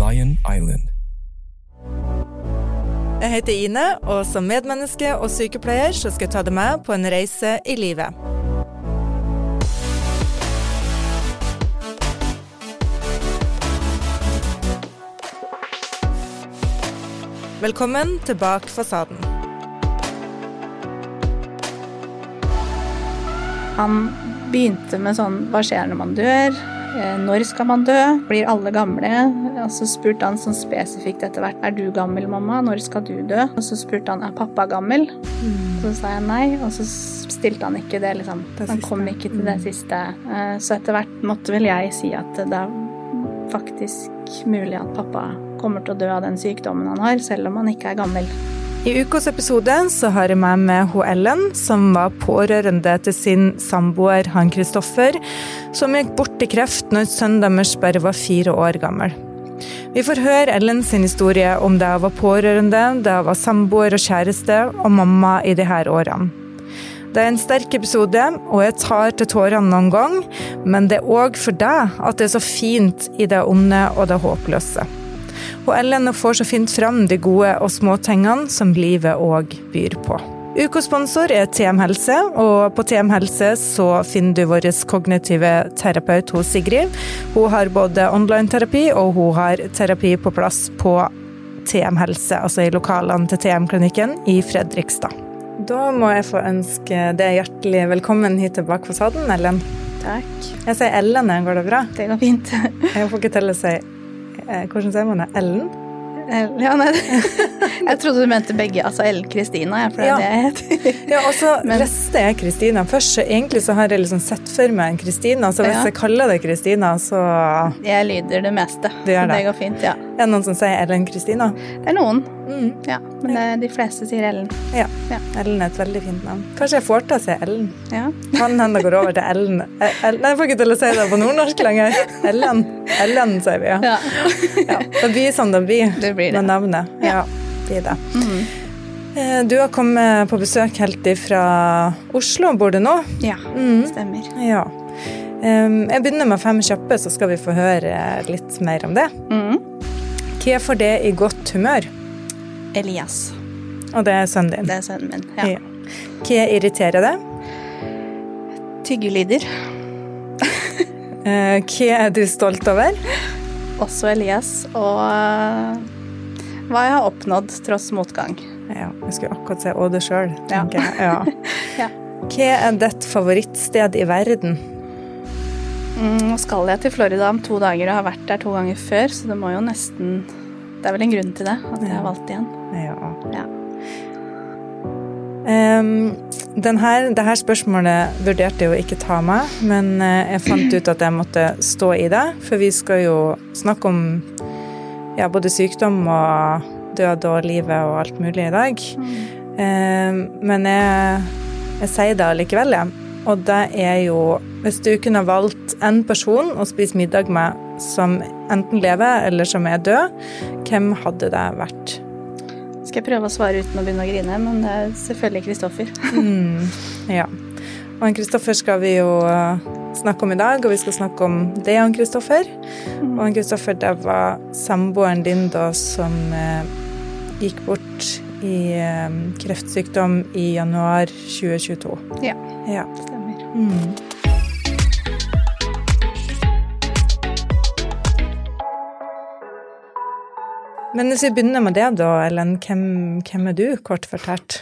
Lion Island. Jeg heter Ine, og som medmenneske og sykepleier så skal jeg ta deg med på en reise i livet. Velkommen til Bak fasaden. Han begynte med sånn, hva skjer når man dør? Når skal man dø? Blir alle gamle? Og så spurte han sånn spesifikt etter hvert, er du gammel, mamma? Når skal du dø? Og så spurte han, er pappa gammel? Så sa jeg nei, og så stilte han ikke det, liksom. Han kom ikke til det siste. Så etter hvert måtte vel jeg si at det er faktisk mulig at pappa kommer til å dø av den sykdommen han har, selv om han ikke er gammel. I ukens episode så har jeg med meg Ellen, som var pårørende til sin samboer, han Kristoffer, som gikk bort i kreft når sønnen deres bare var 4 år gammel. Vi får høre Ellen sin historie om da hun var pårørende, da hun var samboer og kjæreste og mamma i de her årene. Det er en sterk episode, og jeg tar til tårene noen gang, men det er også for deg at det er så fint i det onde og det håpløse. Og Ellen får så fint frem de gode og små tingene som livet også byr på. Ukosponsor er TM Helse, og på TM Helse så finner du vår kognitive terapeut hos Sigrid. Hun har både online-terapi, og hun har terapi på plass på TM Helse, altså i lokalene til TM-klinikken i Fredrikstad. Da må jeg få ønske deg hjertelig velkommen hit til Bak fasaden, Ellen. Takk. Jeg sier Ellen, går det bra? Det går fint. Jeg får ikke til å si... Hvordan sier man det? Ellen? Ja, nei. Jeg trodde du mente begge, altså Ellen Kristina, for det er det jeg heter. Ja, og så leste jeg Kristina først, så egentlig så har jeg liksom sett for meg en Kristina, så hvis jeg kaller det Kristina, så... Jeg lyder det meste, det så det går fint, ja. Er det noen som sier Ellen Kristina? Det er noen, ja, men de fleste sier Ellen. Ja, Ellen er et veldig fint navn. Kanskje jeg får til å si Ellen? Ja. Kan hende går over til Ellen. Nei, jeg får ikke til å si det på nordnorsk lenger. Ellen sier vi, ja. Det blir som det blir. Det blir det. Med navnet. Ja, det blir det. Du har kommet på besøk helt fra Oslo, bor du nå? Ja, stemmer. Ja. Jeg begynner med 5 kjappe, så skal vi få høre litt mer om det. Hva får det i godt humør? Elias. Og det er sønnen din? Det er sønnen min, ja. Hva irriterer deg? Tyggelyder. Hva er du stolt over? Også Elias, og hva jeg har oppnådd tross motgang. Ja, jeg skulle akkurat si det selv, tenker jeg. Ja. Hva er ditt favorittsted i verden? Nå skal jeg til Florida om 2 dager, og har vært der 2 ganger før, så det må jo nesten... Det er vel en grunn til det, at jeg har valgt igjen. Ja. Det her spørsmålet vurderte jeg jo ikke ta meg, men jeg fant ut at jeg måtte stå i det, for vi skal jo snakke om både sykdom og død og livet og alt mulig i dag. Men jeg sier det likevel, og det er jo, hvis du kunne valgt en person å spise middag med som enten lever eller som er død, hvem hadde det vært? Skal jeg prøve å svare uten å begynne å grine, men det er selvfølgelig Kristoffer. Ja, og en Kristoffer skal vi jo snakke om i dag, og vi skal snakke om det han Kristoffer. Og en Kristoffer, det var samboeren din da som gikk bort i kreftsykdom i januar 2022. Ja, stemmer. Men hvis vi begynner med det da, Ellen, hvem er du, kort fortalt?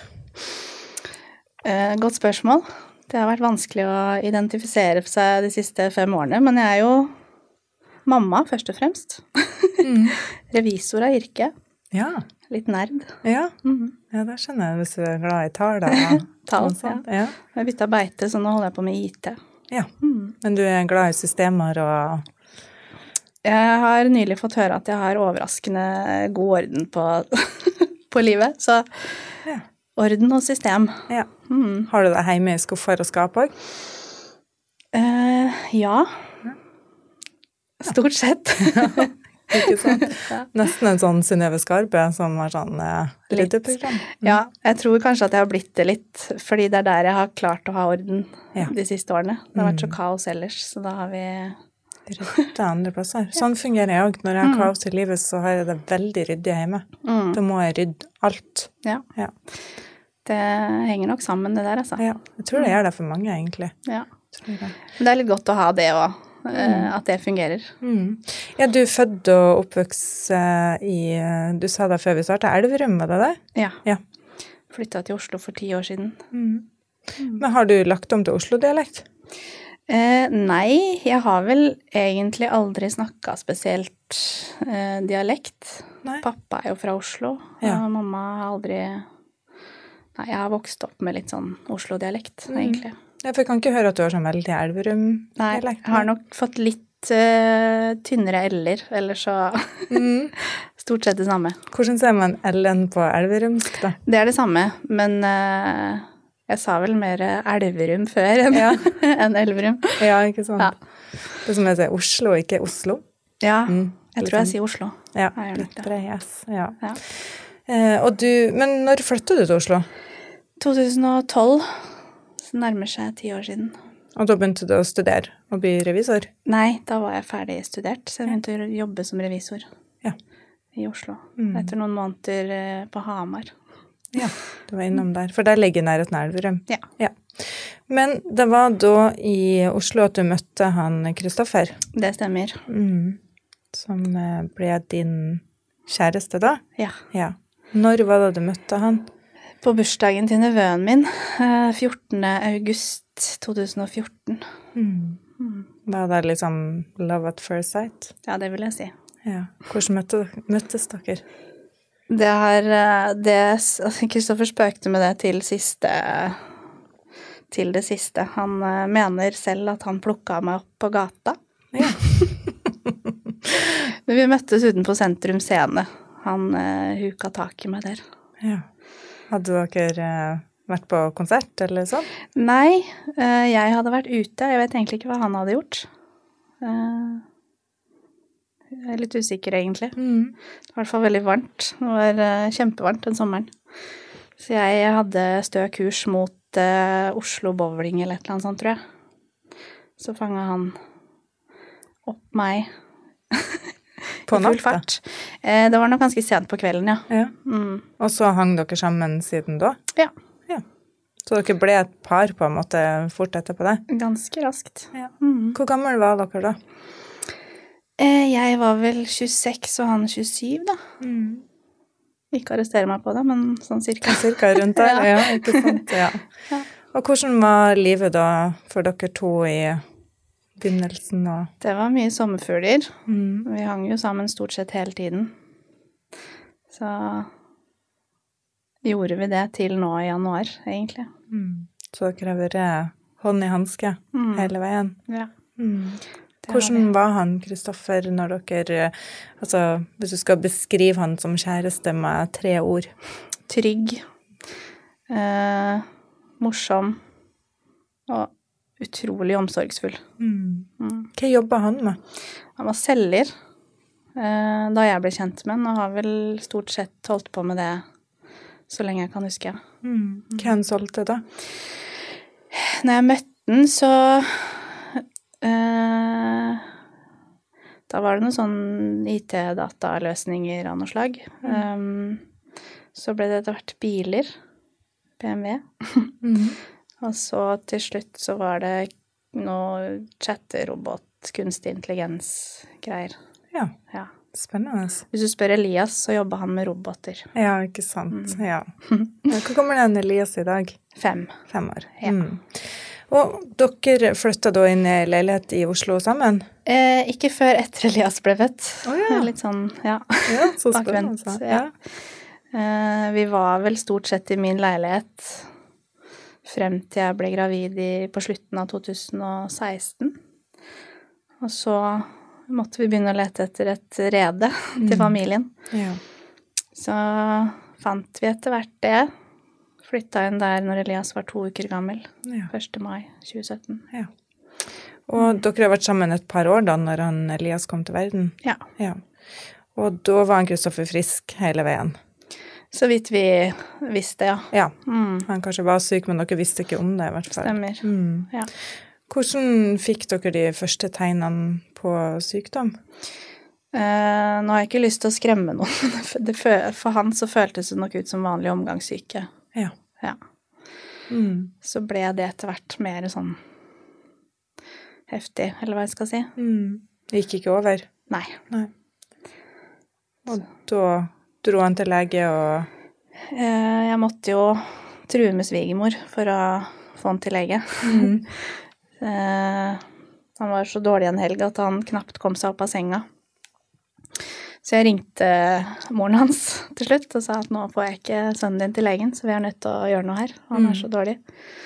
Godt spørsmål. Det har vært vanskelig å identifisere seg de siste 5 årene, men jeg er jo mamma, først og fremst. Revisor av yrke. Ja. Litt nerd. Ja, det skjønner jeg hvis du er glad i tall. Tall, ja. Jeg byttet beite, så nå holder jeg på med IT. Ja, men du er glad i systemer og... Jeg har nylig fått høre at jeg har overraskende god orden på livet, så orden og system. Ja. Har du det hjemme i skuffer og skap også? Ja. Stort sett. Ikke sant? Nesten en sånn Synnøve Skarpe som har sånn ryddeprogram. Ja, jeg tror kanskje at jeg har blitt det litt, fordi det er der jeg har klart å ha orden de siste årene. Det har vært så kaos ellers, så da har vi... Rydde andre plasser. Sånn fungerer jeg også. Når jeg har kaos i livet, så har jeg det veldig ryddig hjemme. Da må jeg rydde alt. Ja. Det henger nok sammen det der, altså. Ja, jeg tror det gjør det for mange, egentlig. Ja. Men det er litt godt å ha det også, at det fungerer. Ja, du er født og oppvokst du sa det før vi startet, Elverum, var det det? Ja. Flyttet til Oslo for 10 år siden. Men har du lagt om til Oslo-dialekt? Nei, jeg har vel egentlig aldri snakket spesielt dialekt. Nei. Pappa er jo fra Oslo, og mamma har aldri... Nei, jeg har vokst opp med litt sånn Oslo-dialekt, egentlig. Ja, for jeg kan ikke høre at du har sånn veldig Elverum-dialekt. Nei, jeg har nok fått litt tynnere L-er, eller så stort sett det samme. Hvordan ser man L-en på elverumsk, da? Det er det samme, men jeg sa vel mer Elverum før enn Elverum. Ja, ikke sant? Ja. Det som jeg sier Oslo, ikke Oslo. Ja, jeg tror jeg sier Oslo. Ja, litt bred, ja. Men når flyttet du til Oslo? 2012, så nærmer seg 10 år siden. Og da begynte du å studere og bli revisor? Nei, da var jeg ferdig studert, så jeg begynte å jobbe som revisor i Oslo. Etter noen måneder på Hamar. Ja, du var innom der, for der ligger nærheten av Elverum. Ja. Men det var da i Oslo at du møtte han Kristoffer? Det stemmer. Som ble din kjæreste da? Ja. Når var det du møtte han? På bursdagen til nevøen min, 14. august 2014. Var det liksom love at first sight? Ja, det vil jeg si. Ja. Hvordan møttes dere? Kristoffer spøkte med det til det siste. Han mener selv at han plukket meg opp på gata. Ja. Men vi møttes utenpå Sentrum Scene. Han huka tak i meg der. Ja. Hadde dere vært på konsert, eller sånn? Nei, jeg hadde vært ute. Jeg vet egentlig ikke hva han hadde gjort. Jeg er litt usikker, egentlig. Det var i hvert fall veldig varmt. Det var kjempevarmt den sommeren. Så jeg hadde stø kurs mot Oslo Bowling eller et eller annet sånt, tror jeg. Så fanget han opp meg på i full fart. Det var nok ganske sent på kvelden, ja. Og så hang dere sammen siden da? Ja. Så dere ble et par på en måte fort etterpå det? Ganske raskt. Ja. Hvor gammel var dere da? Jeg var vel 26 og han 27 da. Ikke arrestere meg på det, men sånn cirka. Cirka rundt der, ja, ikke sant? Ja. Og hvordan var livet da for dere to i begynnelsen? Det var mye sommerfugler. Vi hang jo sammen stort sett hele tiden. Så gjorde vi det til nå i januar, egentlig. Så dere har vært hånd i handske hele veien? Ja. Hvordan var han, Kristoffer, når dere, altså hvis du skal beskrive han som kjæreste med 3 ord? Trygg, morsom og utrolig omsorgsfull. Hva jobbet han med? Han var selger da jeg ble kjent med han, og har vel stort sett holdt på med det så lenge jeg kan huske. Hva han solgte da? Når jeg møtte han, så da var det noen sånn IT-dataløsninger av noe slag. Så ble det etter hvert biler, BMW. Og så til slutt så var det noe chatterobot, kunstig intelligens-greier. Ja, spennende. Hvis du spør Elias, så jobber han med roboter. Ja, ikke sant. Ja. Hvor kommer den Elias i dag? 5. 5 år. Ja. Og dere flyttet da inn i leilighet i Oslo sammen? Ikke før etter Elias ble født. Litt sånn, så bakvendt. Ja. Vi var vel stort sett i min leilighet frem til jeg ble gravid på slutten av 2016. Og så måtte vi begynne å lete etter et rede til familien. Ja. Så fant vi etter hvert det. Flyttet inn der når Elias var 2 uker gammel. 1. mai 2017. Ja. Og dere har vært sammen et par år da, når Elias kom til verden? Ja. Og da var han Kristoffer frisk hele veien? Så vidt vi visste, ja. Han kanskje var syk, men dere visste ikke om det i hvert fall. Stemmer, ja. Hvordan fikk dere de første tegnene på sykdom? Nå har jeg ikke lyst til å skremme noen. For han så føltes det nok ut som vanlig omgangssyke. Ja. Ja. Så ble det etter hvert mer sånn heftig, eller hva jeg skal si. Det gikk ikke over? Nei. Og da dro han til lege og... Jeg måtte jo true med svigermor for å få han til lege. Han var så dårlig en helg at han knapt kom seg opp av senga. Så jeg ringte moren hans til slutt og sa at nå får jeg ikke sønnen din til legen, så vi er nødt til å gjøre noe her. Han er så dårlig.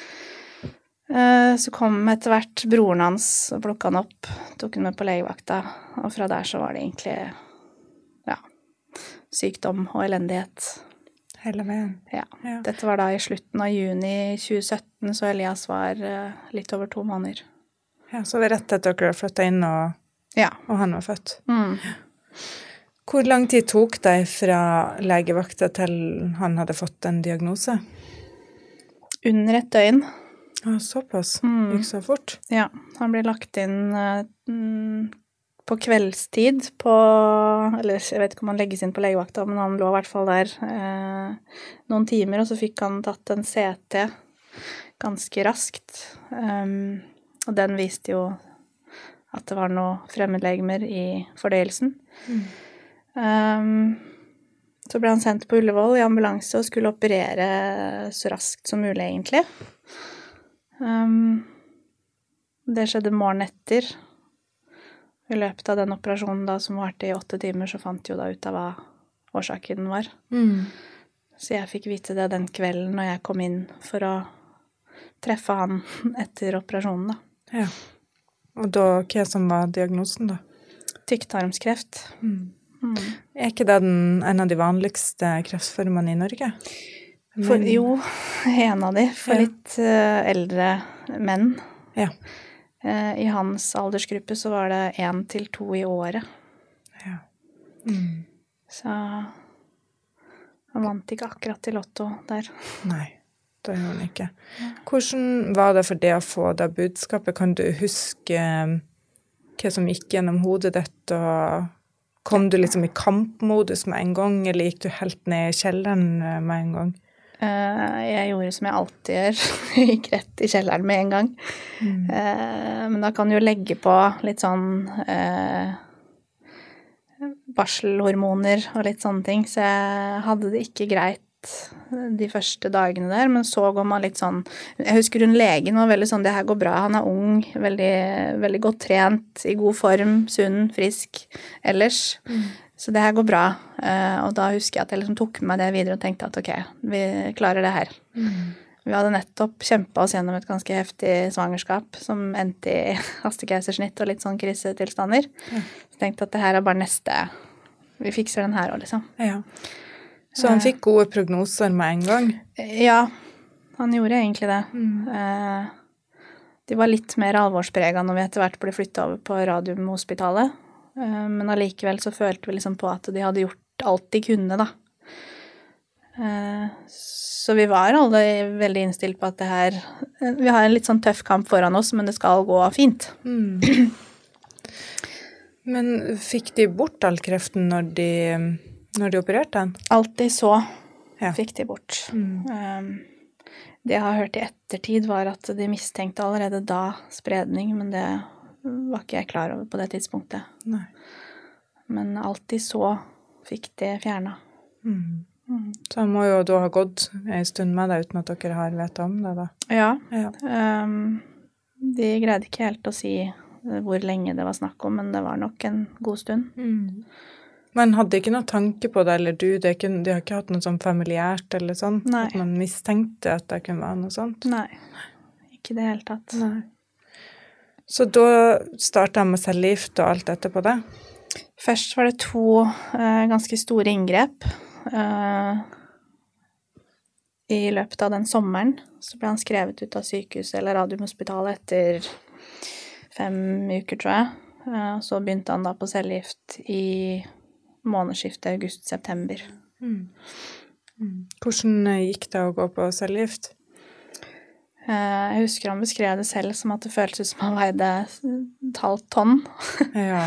Så kom etter hvert broren hans og plukket han opp, tok han med på legevakta, og fra der så var det egentlig, ja, sykdom og elendighet. Hele veien? Ja. Dette var da i slutten av juni 2017, så Elias var litt over 2 måneder. Ja, så det var rett etter at dere flyttet inn og han var født. Hvor lang tid tok det fra legevakta til han hadde fått en diagnose? Under 1 døgn. Ja, såpass. Gikk så fort. Ja, han ble lagt inn på kveldstid eller jeg vet ikke om han legges inn på legevakta, men han lå i hvert fall der noen timer, og så fikk han tatt en CT ganske raskt. Og den viste jo at det var noe fremmedlegemer i fordøyelsen. Så ble han sendt på Ullevål i ambulanse og skulle operere så raskt som mulig, egentlig. Det skjedde morgen etter. I løpet av den operasjonen da, som varte i 8 timer, så fant jo da ut av hva årsaken var. Så jeg fikk vite det den kvelden når jeg kom inn for å treffe han etter operasjonen da. Ja. Og da, hva som var diagnosen da? Tykktarmskreft. Er ikke det en av de vanligste kreftformene i Norge? Jo, en av de. For litt eldre menn. Ja. I hans aldersgruppe så var det 1 til 2 i året. Ja. Så han vant ikke akkurat til Lotto der. Nei, det gjorde han ikke. Hvordan var det for det å få det budskapet? Kan du huske hva som gikk gjennom hodet ditt, og kom du liksom i kampmodus med en gang, eller gikk du helt ned i kjelleren med en gang? Jeg gjorde som jeg alltid gjør, gikk rett i kjelleren med en gang. Men da kan du jo legge på litt sånn barselhormoner og litt sånne ting, så jeg hadde det ikke greit de første dagene der, men så går man litt sånn, jeg husker hun legen var veldig sånn, det her går bra, han er ung, veldig, veldig godt trent, i god form, sunn, frisk, ellers, så det her går bra, og da husker jeg at jeg liksom tok med meg det videre og tenkte at ok, vi klarer det her. Vi hadde nettopp kjempet oss gjennom et ganske heftig svangerskap, som endte i hastekeisersnitt og litt sånn krisetilstander, så tenkte at det her er bare neste, vi fikser den her også, liksom. Ja. Så han fikk gode prognoser med en gang? Ja, han gjorde egentlig det. De var litt mer alvorspreget når vi etter hvert ble flyttet over på Radiumhospitalet. Men allikevel så følte vi liksom på at de hadde gjort alt de kunne, da. Så vi var alle veldig innstilt på at det her, vi har en litt sånn tøff kamp foran oss, men det skal gå fint. Men fikk de bort all kreften når de opererte den? Alltid så fikk de bort. Det jeg har hørt i ettertid var at de mistenkte allerede da spredning, men det var ikke jeg klar over på det tidspunktet. Nei. Men alltid så fikk de fjernet. Så han må jo da ha gått en stund med det uten at dere har vet om det da? Ja. De greide ikke helt å si hvor lenge det var snakk om, men det var nok en god stund. Men hadde ikke noe tanke på det, eller de har ikke hatt noe sånn familiært eller sånn? Nei. At man mistenkte at det kunne være noe sånt? Nei, ikke det helt tatt. Nei. Så da startet jeg med cellegift og alt dette på det? Først var det 2 ganske store inngrep. I løpet av den sommeren så ble han skrevet ut av sykehuset eller Radiumhospitalet etter 5 uker, tror jeg. Så begynte han da på cellegift i månedsskiftet august-september. Hvordan gikk det å gå på cellegift? Jeg husker han beskrev det selv som at det føltes som han veide et halvt tonn. Ja.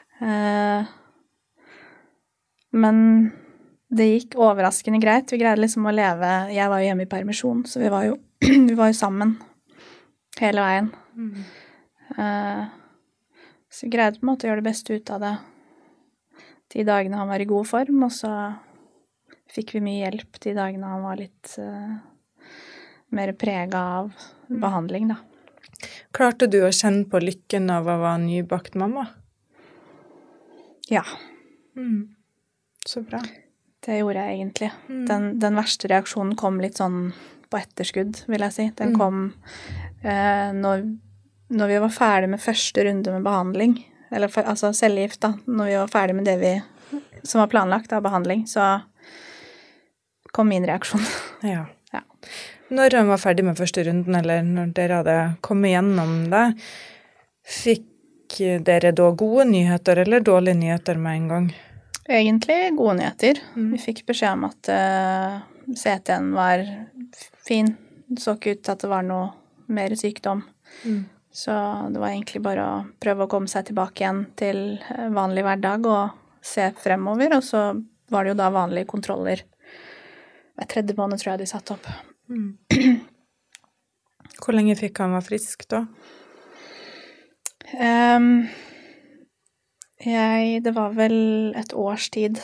Men det gikk overraskende greit. Vi greide liksom å leve. Jeg var jo hjemme i permisjon, så vi var jo sammen hele veien. Så vi greide på en måte å gjøre det beste ut av det de dagene han var i god form, og så fikk vi mye hjelp de dagene han var litt mer preget av behandling, da. Klarte du å kjenne på lykken av å være nybakt mamma? Ja. Så bra. Det gjorde jeg egentlig. Den verste reaksjonen kom litt sånn på etterskudd, vil jeg si. Den kom når vi var ferdig med første runde med behandling, eller altså cellegift da, når vi var ferdig med det som var planlagt av behandling, så kom min reaksjon. Ja. Når han var ferdig med første runden, eller når dere hadde kommet gjennom det, fikk dere da gode nyheter eller dårlige nyheter med en gang? Egentlig gode nyheter. Vi fikk beskjed om at CT-en var fin. Det så ikke ut til at det var noe mer sykdom. Så det var egentlig bare å prøve å komme seg tilbake igjen til vanlig hverdag og se fremover, og så var det jo da vanlige kontroller. Hver 3. måned tror jeg de satt opp. Hvor lenge fikk han være frisk da? Det var vel et års tid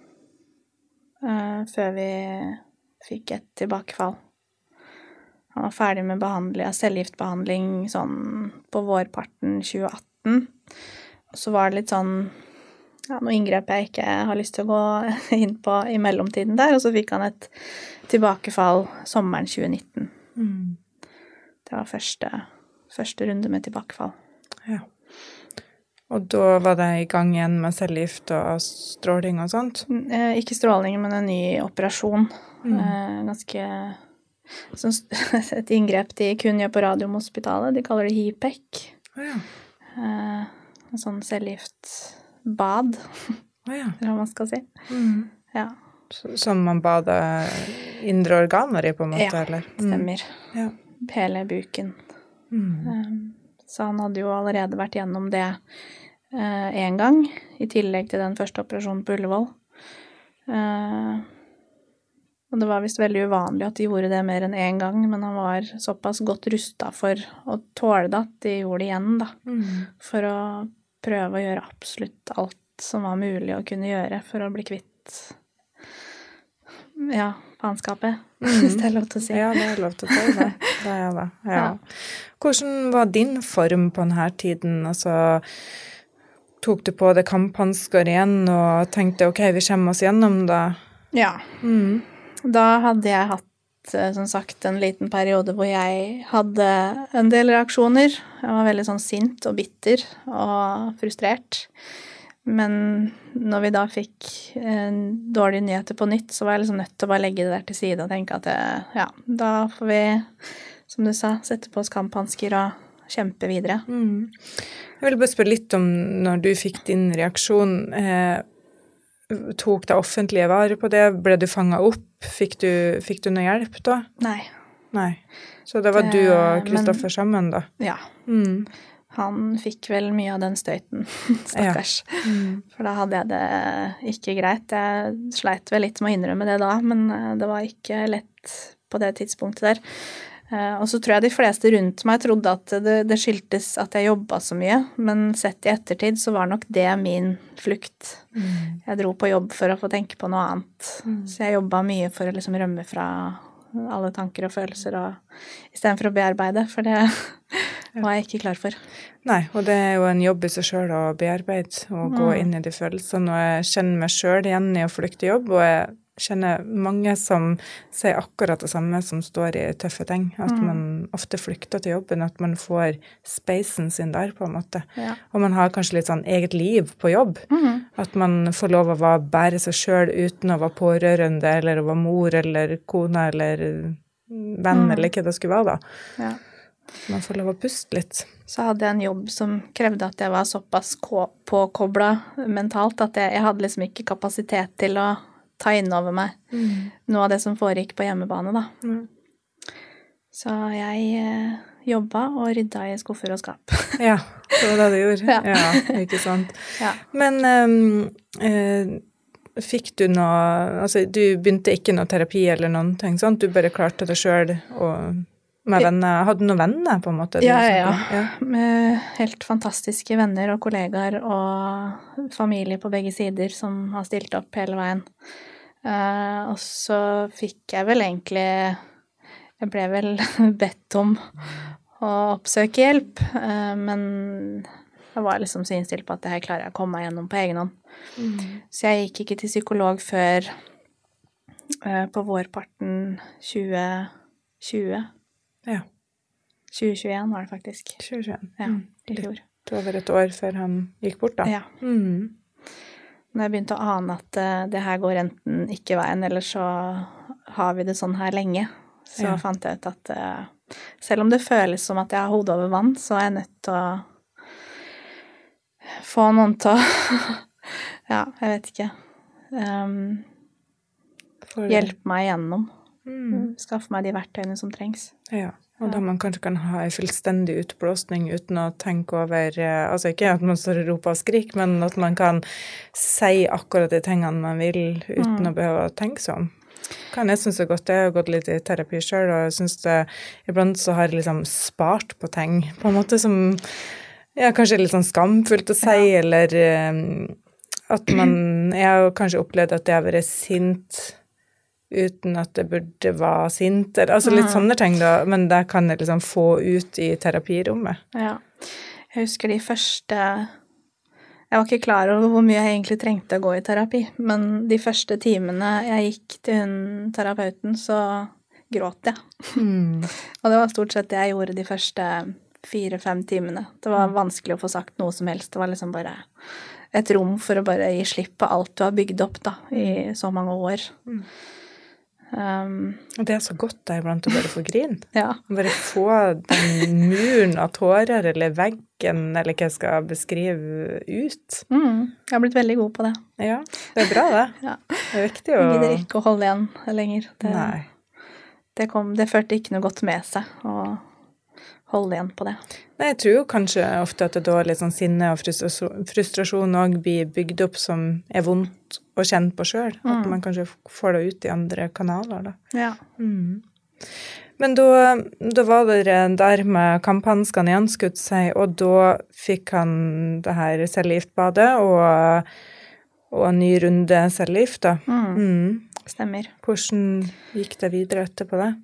før vi fikk et tilbakefall. Han var ferdig med cellegiftbehandling sånn på vårparten 2018. Og så var det litt sånn noe inngrep jeg ikke har lyst til å gå inn på i mellomtiden der, og så fikk han et tilbakefall sommeren 2019. Det var første runde med tilbakefall. Ja. Og da var det i gang igjen med cellegift og stråling og sånt? Ikke stråling, men en ny operasjon. Ganske et inngrep de kun gjør på Radiumhospitalet. De kaller det HIPEC. En sånn cellegiftbad, eller hva man skal si. Ja. Som man bader indre organer i, på en måte, eller? Ja, stemmer. Hele buken. Så han hadde jo allerede vært gjennom det en gang, i tillegg til den første operasjonen på Ullevål. Og det var visst veldig uvanlig at de gjorde det mer enn en gang, men han var såpass godt rustet for å tåle det at de gjorde det igjen, da. For å prøve å gjøre absolutt alt som var mulig å kunne gjøre for å bli kvitt faenskapet, hvis det er lov til å si. Ja, det er lov til å si det. Det er det, ja. Hvordan var din form på denne tiden? Altså, tok du på deg kamphansker igjen og tenkte, ok, vi kommer oss gjennom det? Ja. Da hadde jeg hatt, som sagt, en liten periode hvor jeg hadde en del reaksjoner. Jeg var veldig sånn sint og bitter og frustrert. Men når vi da fikk dårlige nyheter på nytt, så var jeg liksom nødt til å bare legge det der til side og tenke at da får vi, som du sa, sette på oss kamphansker og kjempe videre. Jeg vil bare spørre litt om når du fikk din reaksjon. Tok det offentlige vare på det? Ble du fanget opp? Fikk du noe hjelp da? Nei. Så det var du og Kristoffer sammen da? Ja. Han fikk vel mye av den støyten, stakkars. For da hadde jeg det ikke greit. Jeg sleit vel litt med å innrømme det da, men det var ikke lett på det tidspunktet der. Og så tror jeg de fleste rundt meg trodde at det skyldtes at jeg jobbet så mye, men sett i ettertid så var nok det min flukt. Jeg dro på jobb for å få tenke på noe annet. Så jeg jobbet mye for å liksom rømme fra alle tanker og følelser, og i stedet for å bearbeide, for det var jeg ikke klar for. Nei, og det er jo en jobb i seg selv å bearbeide og gå inn i de følelsene, og jeg kjenner meg selv igjen i å flykte jobb, og jeg kjenner mange som sier akkurat det samme som står i tøffe ting, at man ofte flykter til jobben, at man får spacen sin der på en måte. Og man har kanskje litt sånn eget liv på jobb, at man får lov å bære seg selv uten å være pårørende, eller å være mor, eller kone, eller venn, eller hva det skulle være da. Man får lov å puste litt. Så hadde jeg en jobb som krevde at jeg var såpass påkoblet mentalt, at jeg hadde liksom ikke kapasitet til å ta inn over meg noe av det som foregikk på hjemmebane da. Så jeg jobbet og rydda I skuffer og skap. Ja, det var det du gjorde. Ja. Ja, ikke sant. Ja. Men fikk du noe, altså du begynte ikke noe terapi eller noen ting, sant? Du bare klarte det selv og med venner. Hadde du noen venner på en måte? Ja. Med helt fantastiske venner og kollegaer og familie på begge sider som har stilt opp hele veien. Og så fikk jeg vel egentlig, jeg ble vel bedt om å oppsøke hjelp, men jeg var liksom så innstilt på at det her klarer jeg å komme meg gjennom på egen hånd. Så jeg gikk ikke til psykolog før på vårparten 2020. Ja. 2021 var det faktisk. 2021. Ja, I fjor. Det var vel et år før han gikk bort da. Ja. Når jeg begynte å ane at det her går enten ikke veien, eller så har vi det sånn her lenge, så fant jeg ut at selv om det føles som at jeg har hodet over vann, så er jeg nødt til å få noen til å ja, jeg vet ikke hjelpe meg igjennom. Skaffe meg de verktøyene som trengs. Ja, og da man kanskje kan ha en fullstendig utblåsning uten å tenke over, altså ikke at man står og roper og skriker, men at man kan si akkurat de tingene man vil uten å behøve å tenke sånn. Kan jeg synes det er godt. Jeg har gått litt I terapi selv, og jeg synes det, iblant så har jeg liksom spart på ting, på en måte som, ja, kanskje litt sånn skamfullt å si, eller at man, jeg har kanskje opplevd at jeg har vært sint uten at det burde være sint, altså litt sånne ting da, men det kan jeg liksom få ut I terapirommet. Ja. Jeg husker de første, jeg var ikke klar over hvor mye jeg egentlig trengte å gå I terapi, men de første timene jeg gikk til terapeuten, så gråt jeg. Og det var stort sett det jeg gjorde de første 4-5 timene. Det var vanskelig å få sagt noe som helst, det var liksom bare et rom for å bare gi slipp på alt du har bygd opp da, I så mange år. Og det så godt da iblant å bare få grin. Ja. Bare få den muren av tårer eller veggen, eller hva jeg skal beskrive ut. Jeg har blitt veldig god på det. Ja, det bra det. Ja. Det viktig å... Jeg gidder ikke å holde igjen lenger. Nei. Det førte ikke noe godt med seg å holde igjen på det. Nei, jeg tror jo kanskje ofte at det da litt sånn sinne og frustrasjon også blir bygd opp som vondt å kjenne på selv. At man kanskje får det ut I andre kanaler da. Ja. Men da var det der med kamphanskene igjen skutt seg, og da fikk han det her cellegiftbadet og en ny runde cellegift da. Stemmer. Hvordan gikk det videre etterpå det?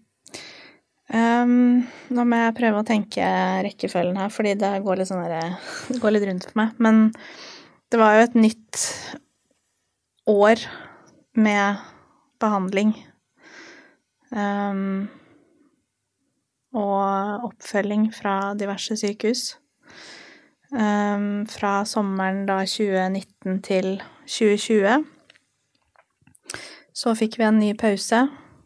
Nå må jeg prøve å tenke rekkefølgen her, fordi det går litt sånn der, det går litt rundt for meg. Men det var jo et nytt år med behandling og oppfølging fra diverse sykehus. Fra sommeren da 2019 til 2020 så fikk vi en ny pause.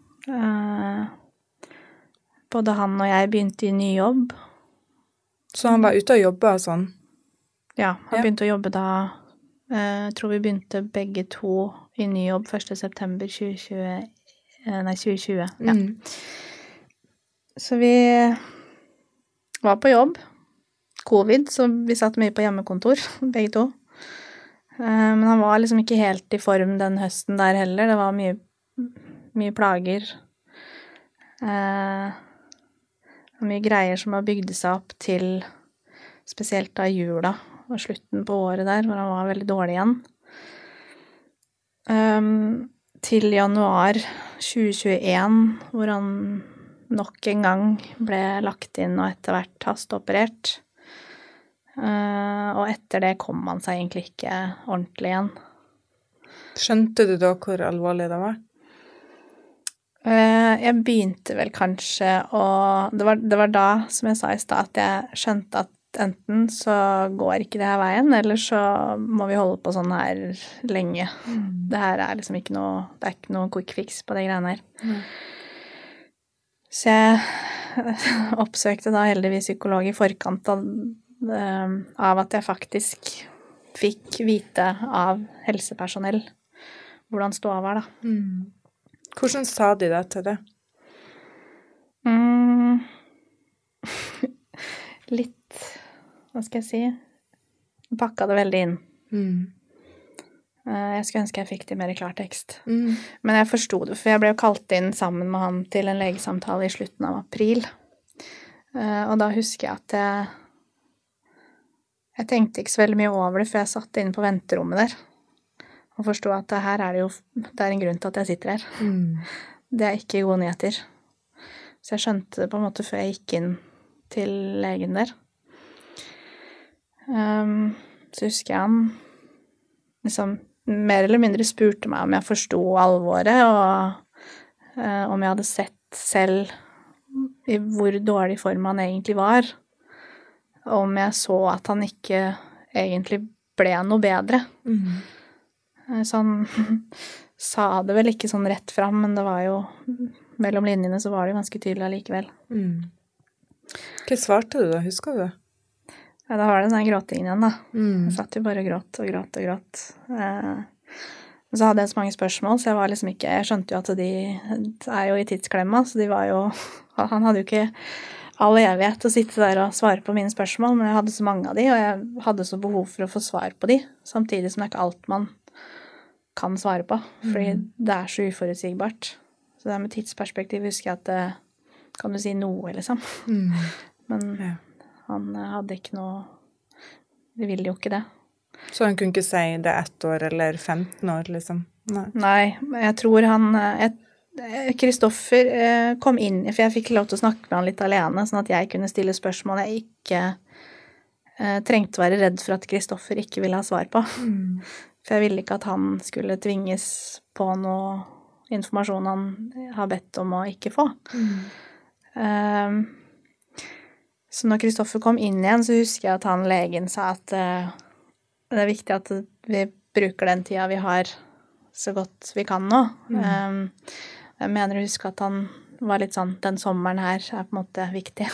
Både han og jeg begynte I ny jobb. Så han var ute og jobbet sånn? Ja, han begynte å jobbe da. Jeg tror vi begynte begge to I ny jobb 1. september 2020. Ja. Så vi var på jobb. Covid, så vi satt mye på hjemmekontor, begge to. Men han var liksom ikke helt I form den høsten der heller. Det var mye plager. Mye greier som har bygd seg opp til spesielt da jula og slutten på året der, hvor han var veldig dårlig igjen. Til januar 2021, hvor han nok en gang ble lagt inn og etter hvert hasteoperert. Og etter det kom han seg egentlig ikke ordentlig igjen. Skjønte du da hvor alvorlig det var? Jeg begynte vel kanskje det var da, som jeg sa I sted, at jeg skjønte at enten så går ikke det her veien, eller så må vi holde på sånn her lenge. Det her liksom ikke noe, det ikke noe quick fix på de greiene her. Så jeg oppsøkte da heldigvis psykolog I forkant av at jeg faktisk fikk vite av helsepersonell hvordan ståa var da. Hvordan sa de det til det? Litt, hva skal jeg si? Jeg pakket det veldig inn. Jeg skulle ønske jeg fikk det mer i klartekst. Men jeg forstod det, for jeg ble jo kalt inn sammen med han til en legesamtale i slutten av april. Og da husker jeg at jeg tenkte ikke så veldig mye over det, for jeg satt inne på venterommet der. Og forstod at her det er en grunn til at jeg sitter her. Det er ikke gode nyheter. Så jeg skjønte det på en måte før jeg gikk inn til legen der. Så husker jeg han liksom mer eller mindre spurte meg om jeg forstod alvoret, og om jeg hadde sett selv i hvor dårlig form han egentlig var. Og om jeg så at han ikke egentlig ble noe bedre. Så han sa det vel ikke sånn rett fram, men det var jo, mellom linjene så var det ganske tydelig allikevel. Hva svarte du da, husker du det? Ja, da var det sånn gråtingen igjen da. Jeg satt jo bare og gråt og gråt og gråt. Så hadde jeg så mange spørsmål, så jeg var liksom ikke, jeg skjønte jo at de er jo i tidsklemma, så de var jo, han hadde jo ikke all evighet å sitte der og svare på mine spørsmål, men jeg hadde så mange av de, og jeg hadde så behov for å få svar på de, samtidig som det er ikke alt man kan svare på, fordi det er så uforutsigbart. Så det med tidsperspektiv husker jeg at kan du si noe, liksom. Men han hadde ikke noe, de ville jo ikke det. Så han kunne ikke si det 1 år eller 15 år, liksom? Nei, jeg tror Kristoffer kom inn, for jeg fikk lov til å snakke med han litt alene, sånn at jeg kunne stille spørsmål jeg ikke trengte å være redd for at Kristoffer ikke ville ha svar på. For jeg ville ikke at han skulle tvinges på noe informasjon han har bedt om å ikke få. Så når Kristoffer kom inn igjen, så husker jeg at han legen sa at det er viktig at vi bruker den tida vi har så godt vi kan nå. Jeg mener å huske at han var litt sånn, den sommeren her er på en måte viktig.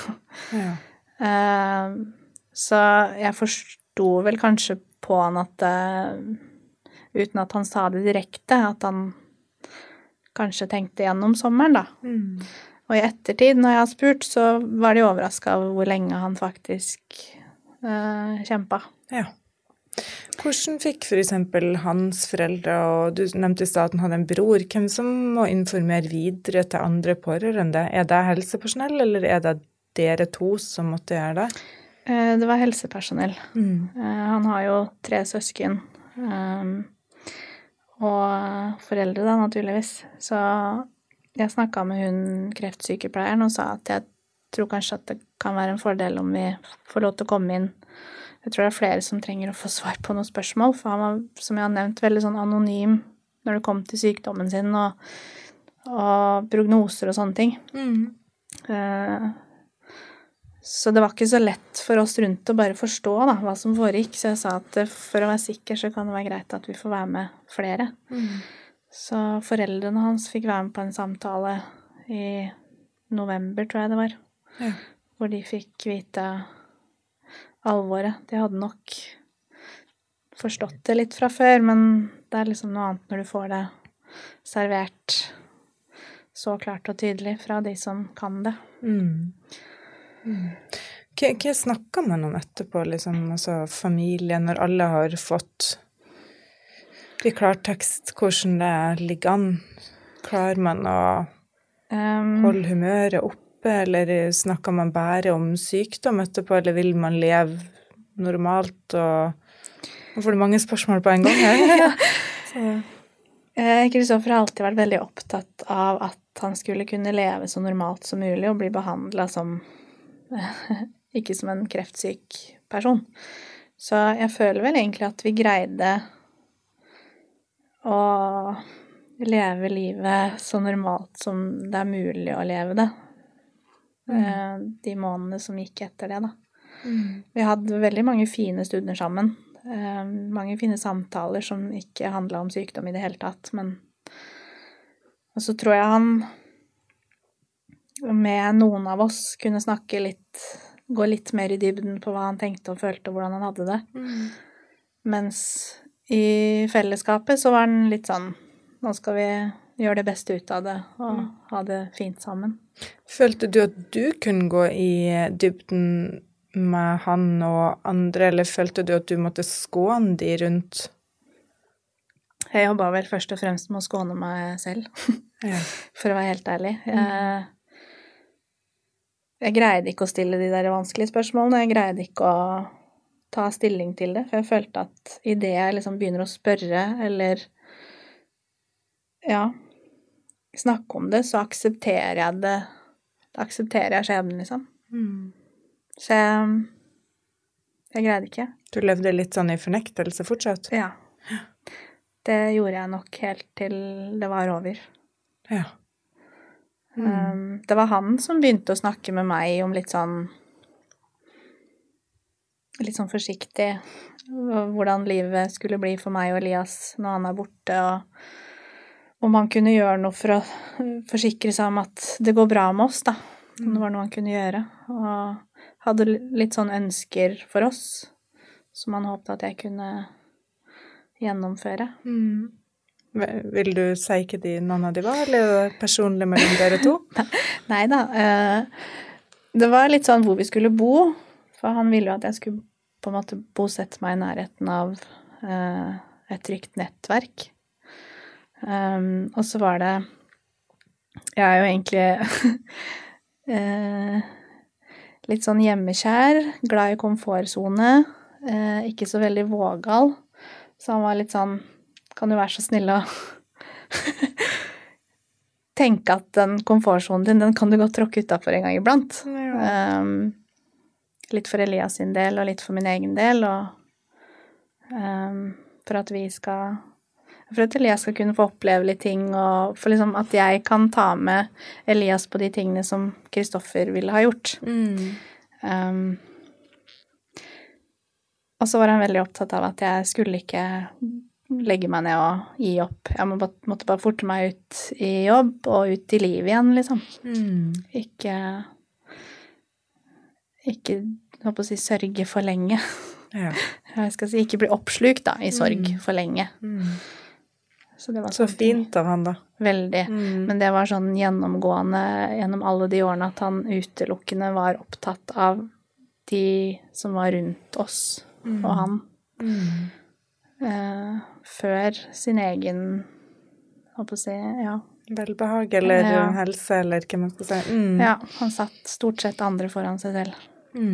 Så jeg forstod vel kanskje på han at, uten at han sa det direkte, at han kanskje tenkte gjennom sommeren da. Og i ettertid, når jeg har spurt, så var de overrasket over hvor lenge han faktisk kjempet. Ja. Hvordan fikk for eksempel hans foreldre, og du nevnte i stedet at han hadde en bror, hvem som må informere videre til andre pårørende? Er det helsepersonell, eller er det dere to som måtte gjøre det? Det var helsepersonell. Han har jo 3 søsken, og foreldre da, naturligvis. Så jeg snakket med hun kreftsykepleieren og sa at jeg tror kanskje at det kan være en fordel om vi får lov til å komme inn. Jeg tror det er flere som trenger å få svar på noen spørsmål, for han var, som jeg har nevnt, veldig sånn anonym når det kom til sykdommen sin og prognoser og sånne ting. Så det var ikke så lett for oss rundt å bare forstå da, hva som foregikk, så jeg sa at for å være sikker så kan det være greit at vi får være med flere. Så foreldrene hans fikk være med på en samtale i november, tror jeg det var, hvor de fikk vite alvoret. De hadde nok forstått det litt fra før, men det er liksom noe annet når du får det servert så klart og tydelig fra de som kan det. Hva snakker man om etterpå, liksom, altså familien, når alle har fått i klartekst hvordan det ligger an? Klarer man å holde humøret oppe, eller snakker man bare om sykdom etterpå, eller vil man leve normalt, og nå får du mange spørsmål på en gang her. Kristoffer har alltid vært veldig opptatt av at han skulle kunne leve så normalt som mulig, og bli behandlet som, ikke som en kreftsyk person. Så jeg føler vel egentlig at vi greide å leve livet så normalt som det er mulig å leve det. De månedene som gikk etter det da. Vi hadde veldig mange fine stunder sammen. Mange fine samtaler som ikke handlet om sykdom i det hele tatt, men og så tror jeg han med noen av oss kunne snakke litt, gå litt mer i dybden på hva han tenkte og følte og hvordan han hadde det. Mens i fellesskapet så var han litt sånn, nå skal vi gjøre det beste ut av det, og ha det fint sammen. Følte du at du kunne gå i dybden med han og andre, eller følte du at du måtte skåne de rundt? Jeg jobbet vel først og fremst med å skåne meg selv, for å være helt ærlig. Jeg greide ikke å stille de der vanskelige spørsmålene, jeg greide ikke å ta stilling til det, for jeg følte at i det jeg liksom begynner å spørre, eller snakke om det, så aksepterer jeg det, da aksepterer jeg skjebnen, liksom. Så jeg greide ikke. Du levde litt sånn i fornektelse fortsatt? Ja. Det gjorde jeg nok helt til det var over. Ja. Det var han som begynte å snakke med meg om litt sånn forsiktig hvordan livet skulle bli for meg og Elias når han er borte, og om han kunne gjøre noe for å forsikre seg om at det går bra med oss, da. Om det var noe han kunne gjøre. Og hadde litt sånn ønsker for oss som han håpte at jeg kunne gjennomføre. Vil du si ikke noen av de var, eller er det personlig mellom dere to? Neida. Det var litt sånn hvor vi skulle bo, for han ville jo at jeg skulle på en måte bosette meg i nærheten av et trygt nettverk. Og så var det, jeg er jo egentlig litt sånn hjemmekjær, glad i komfortzone, ikke så veldig vågal, så han var litt sånn, kan du være så snill å tenke at den komfortzonen din, den kan du godt tråkke utenfor en gang iblant. Litt for Elias sin del, og litt for min egen del, og for at Elias skal kunne få oppleve litt ting, og for liksom at jeg kan ta med Elias på de tingene som Kristoffer ville ha gjort. Og så var han veldig opptatt av at jeg skulle ikke legge meg ned og gi opp. Jeg måtte bare forte meg ut i jobb og ut i liv igjen, liksom. Ikke håper å si, sørge for lenge. Jeg skal si, ikke bli oppslukt da, i sorg for lenge. Så det var så fint av han da. Veldig. Men det var sånn gjennomgående gjennom alle de årene at han utelukkende var opptatt av de som var rundt oss og han. Før sin egen, håper å si, velbehag eller helse, eller hva man skal si. Ja, han satt stort sett andre foran seg selv.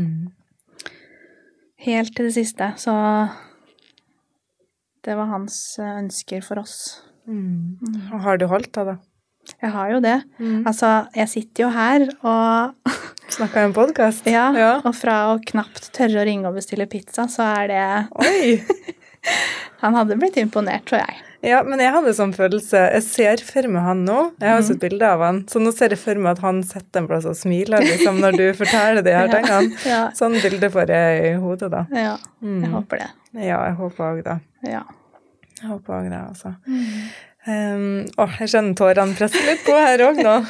Helt til det siste, så det var hans ønsker for oss. Og har du holdt det da? Jeg har jo det. Altså, jeg sitter jo her og snakker i en podcast? Ja, og fra å knapt tørre å ringe og bestille pizza, så er det... Oi! Han hadde blitt imponert, tror jeg. Ja, men jeg hadde sånn følelse. Jeg ser for meg han nå. Jeg har sett bilder av han. Så nå ser jeg for meg at han setter en plass og smiler, liksom, når du forteller de her tingene. Sånn bilde får jeg i hodet, da. Ja, jeg håper det. Ja, jeg håper også det. Ja. Jeg håper også det, altså. Jeg skjønner tårene presser litt på her også nå.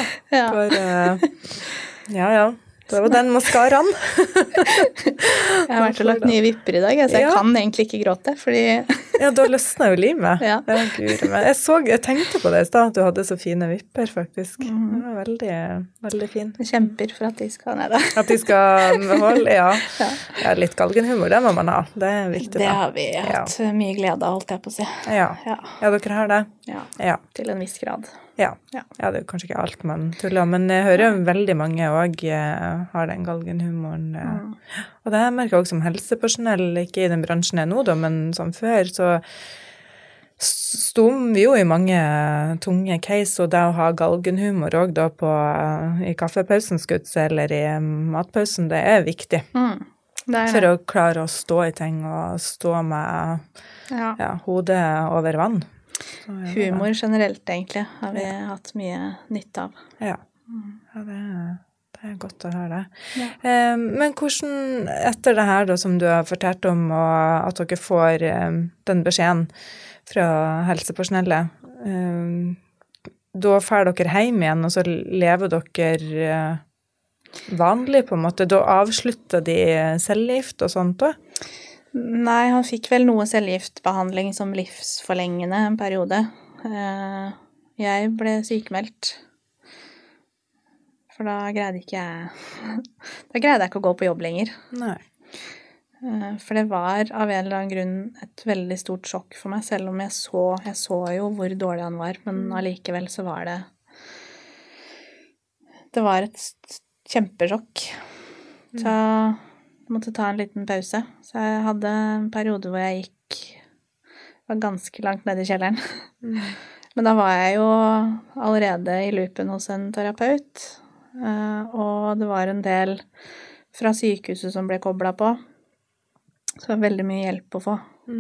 Det var den maskaraen. Jeg har vært og lagt nye vipper i dag, så jeg kan egentlig ikke gråte, fordi... Ja, da løsner jo livet. Ja, Gud. Jeg tenkte på det i sted, at du hadde så fine vipper, faktisk. Det var veldig, veldig fint. Jeg kjemper for at de skal ned da. At de skal holde, ja. Litt galgenhumor, det må man ha. Det er viktig. Det har vi hatt mye glede av, holdt jeg på å si. Ja, dere har det. Ja, til en viss grad. Ja, det er kanskje ikke alt man tuller, men jeg hører veldig mange også har den galgenhumoren. Og det merker jeg også som helsepersonell, ikke i den bransjen jeg nå da, men som før, så sto vi jo i mange tunge case, og det å ha galgenhumor også da i kaffepausen, eller i matpausen, det er viktig. Det er for å klare å stå i ting og stå med hodet over vann. Humor generelt, egentlig, har vi hatt mye nytte av. Ja, det er godt å høre det. Men hvordan, etter det her da, som du har fortalt om, og at dere får den beskjeden fra helsepersonellet, da får dere hjem igjen, og så lever dere vanlig på en måte. Da avslutter de cellegift og sånt da? Nei, han fikk vel noe cellegiftbehandling som livsforlengende en periode. Jeg ble sykemeldt. For da greide jeg ikke å gå på jobb lenger. Nei. For det var av en eller annen grunn et veldig stort sjokk for meg, selv om jeg så jo hvor dårlig han var, men allikevel så var det var et kjempesjokk. Så jeg måtte ta en liten pause. Så jeg hadde en periode hvor jeg var ganske langt nede i kjelleren. Men da var jeg jo allerede i loopen hos en terapeut, og det var en del fra sykehuset som ble koblet på. Så det var veldig mye hjelp å få.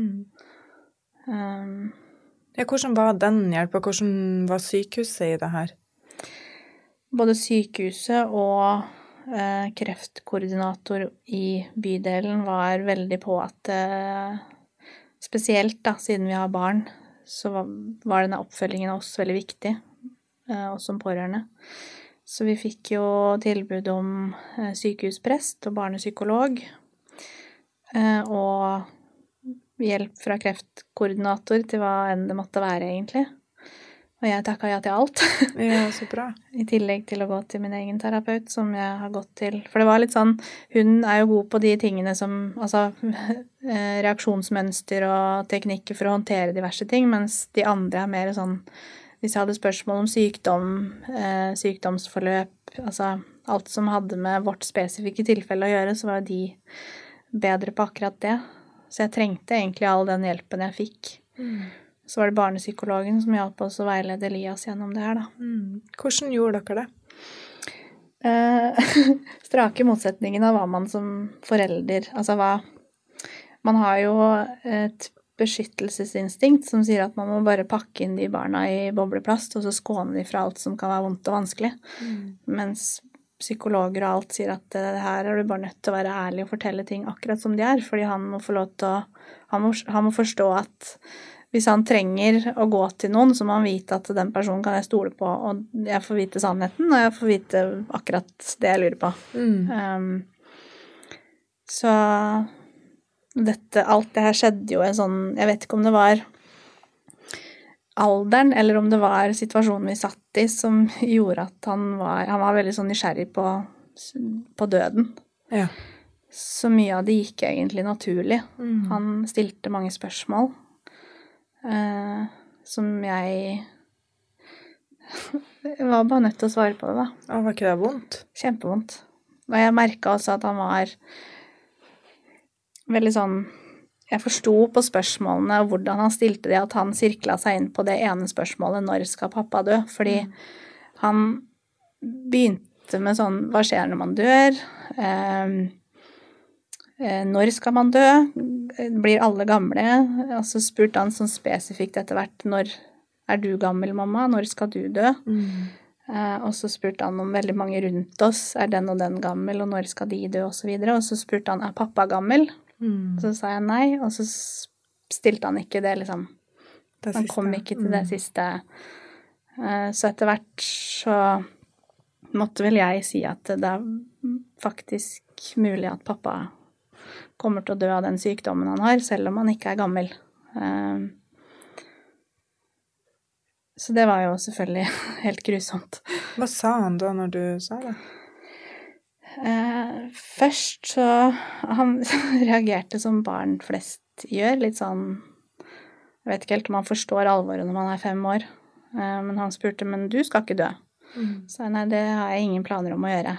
Hvordan var den hjelpen? Hvordan var sykehuset i det her? Både sykehuset og kreftkoordinator i bydelen var veldig på at spesielt da, siden vi har barn, så var denne oppfølgingen av oss veldig viktig, oss som pårørende. Så vi fikk jo tilbud om sykehusprest og barnepsykolog, og hjelp fra kreftkoordinator til hva enn det måtte være, egentlig. Og jeg takket ja til alt. Ja, så bra. I tillegg til å gå til min egen terapeut, som jeg har gått til. For det var litt sånn, hun er jo god på de tingene som, altså, reaksjonsmønster og teknikker for å håndtere diverse ting, mens de andre er mer sånn, hvis jeg hadde spørsmål om sykdom, sykdomsforløp, altså alt som hadde med vårt spesifikke tilfelle å gjøre, så var de bedre på akkurat det. Så jeg trengte egentlig all den hjelpen jeg fikk. Så var det barnepsykologen som hjalp oss å veilede Elias gjennom det her, da. Hvordan gjorde dere det? Strake motsetningen av hva man som forelder, altså man har jo et beskyttelsesinstinkt som sier at man må bare pakke inn de barna i bobleplast, og så skåne de fra alt som kan være vondt og vanskelig. Mens psykologer og alt sier at det her er du bare nødt til å være ærlig og fortelle ting akkurat som de er, fordi han må få lov til å, han må forstå at hvis han trenger å gå til noen, så må han vite at den personen kan jeg stole på, og jeg får vite sannheten, og jeg får vite akkurat det jeg lurer på. Så alt det her skjedde jo en sånn, jeg vet ikke om det var alderen, eller om det var situasjonen vi satt i, som gjorde at han var veldig sånn nysgjerrig på døden. Ja. Så mye av det gikk egentlig naturlig. Han stilte mange spørsmål, som jeg var bare nødt til å svare på det, da. Var ikke det vondt? Kjempevondt. Og jeg merket også at han var veldig sånn, jeg forstod på spørsmålene og hvordan han stilte det, at han sirklet seg inn på det ene spørsmålet, når skal pappa dø? Fordi han begynte med sånn, hva skjer når man dør? Når skal man dø? Blir alle gamle? Og så spurte han sånn spesifikt etter hvert, når er du gammel, mamma? Når skal du dø? Og så spurte han om veldig mange rundt oss, er den og den gammel, og når skal de dø, og så videre. Og så spurte han, er pappa gammel? Så sa jeg nei, og så stilte han ikke det, liksom. Han kom ikke til det siste. Så etter hvert så måtte vel jeg si at det er faktisk mulig at pappa kommer til å dø av den sykdommen han har, selv om han ikke er gammel. Så det var jo selvfølgelig helt grusomt. Hva sa han da når du sa det? Først så han reagerte som barn flest gjør, litt sånn, jeg vet ikke helt om han forstår alvoret når man er 5 år, men han spurte, men du skal ikke dø. Så nei, det har jeg ingen planer om å gjøre.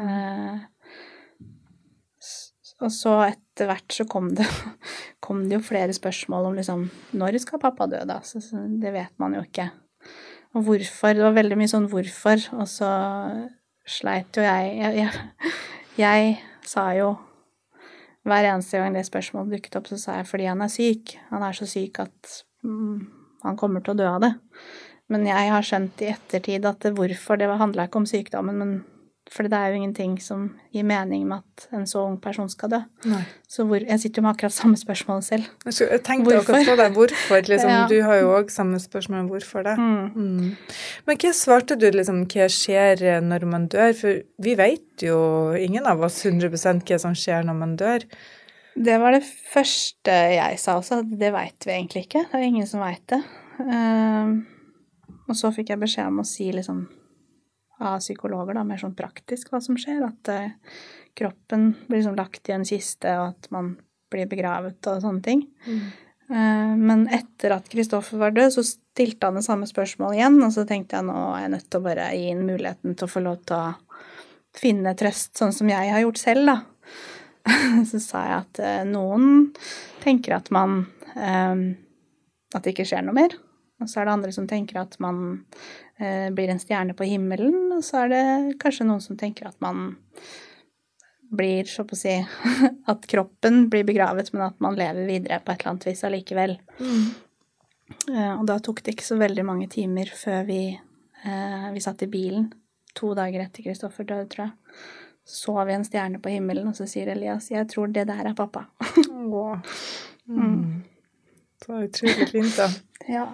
Og så etter hvert så kom det jo flere spørsmål om liksom, når skal pappa dø da? Så det vet man jo ikke. Og hvorfor, det var veldig mye sånn hvorfor, og så sleit jo jeg sa jo, hver eneste gang det spørsmålet dukket opp, så sa jeg fordi han er syk. Han er så syk at han kommer til å dø av det. Men jeg har skjønt i ettertid at hvorfor det handlet ikke om sykdommen, men for det er jo ingenting som gir mening med at en så ung person skal dø. Nei. Så jeg sitter jo med akkurat samme spørsmål selv. Jeg tenkte akkurat på deg, hvorfor, liksom, ja. Du har jo også samme spørsmål, hvorfor det? Men hva svarte du, liksom, hva skjer når man dør? For vi vet jo, ingen av oss 100% hva som skjer når man dør. Det var det første jeg sa også, det vet vi egentlig ikke. Det er ingen som vet det. Og så fikk jeg beskjed om å si liksom av psykologer da, mer sånn praktisk hva som skjer, at kroppen blir liksom lagt i en kiste, og at man blir begravet og sånne ting. Men etter at Kristoffer var død, så stilte han det samme spørsmål igjen, og så tenkte jeg, nå er jeg nødt til å bare gi inn muligheten til å få lov til å finne trøst, sånn som jeg har gjort selv, da. Så sa jeg at noen tenker at man, at det ikke skjer noe mer, og så er det andre som tenker at man blir en stjerne på himmelen, og så er det kanskje noen som tenker at man blir, så på å si, at kroppen blir begravet, men at man lever videre på et eller annet vis allikevel. Og da tok det ikke så veldig mange timer før vi satt i bilen 2 dager etter Kristoffer døde, tror jeg. Så vi en stjerne på himmelen, og så sier Elias, jeg tror det der er pappa. Wow. Det var utrolig fint da. Ja.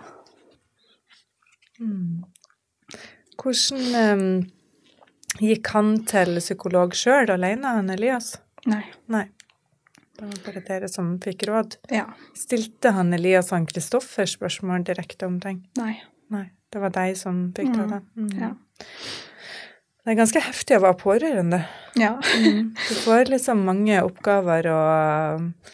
Hvordan gikk han til psykolog selv alene, han Elias? Nei. Det var bare dere som fikk råd. Ja. Stilte han Elias og Kristoffer spørsmål direkte om ting? Nei. Det var deg som fikk ta det. Ja. Det er ganske heftig å være pårørende. Ja. Du får liksom mange oppgaver, og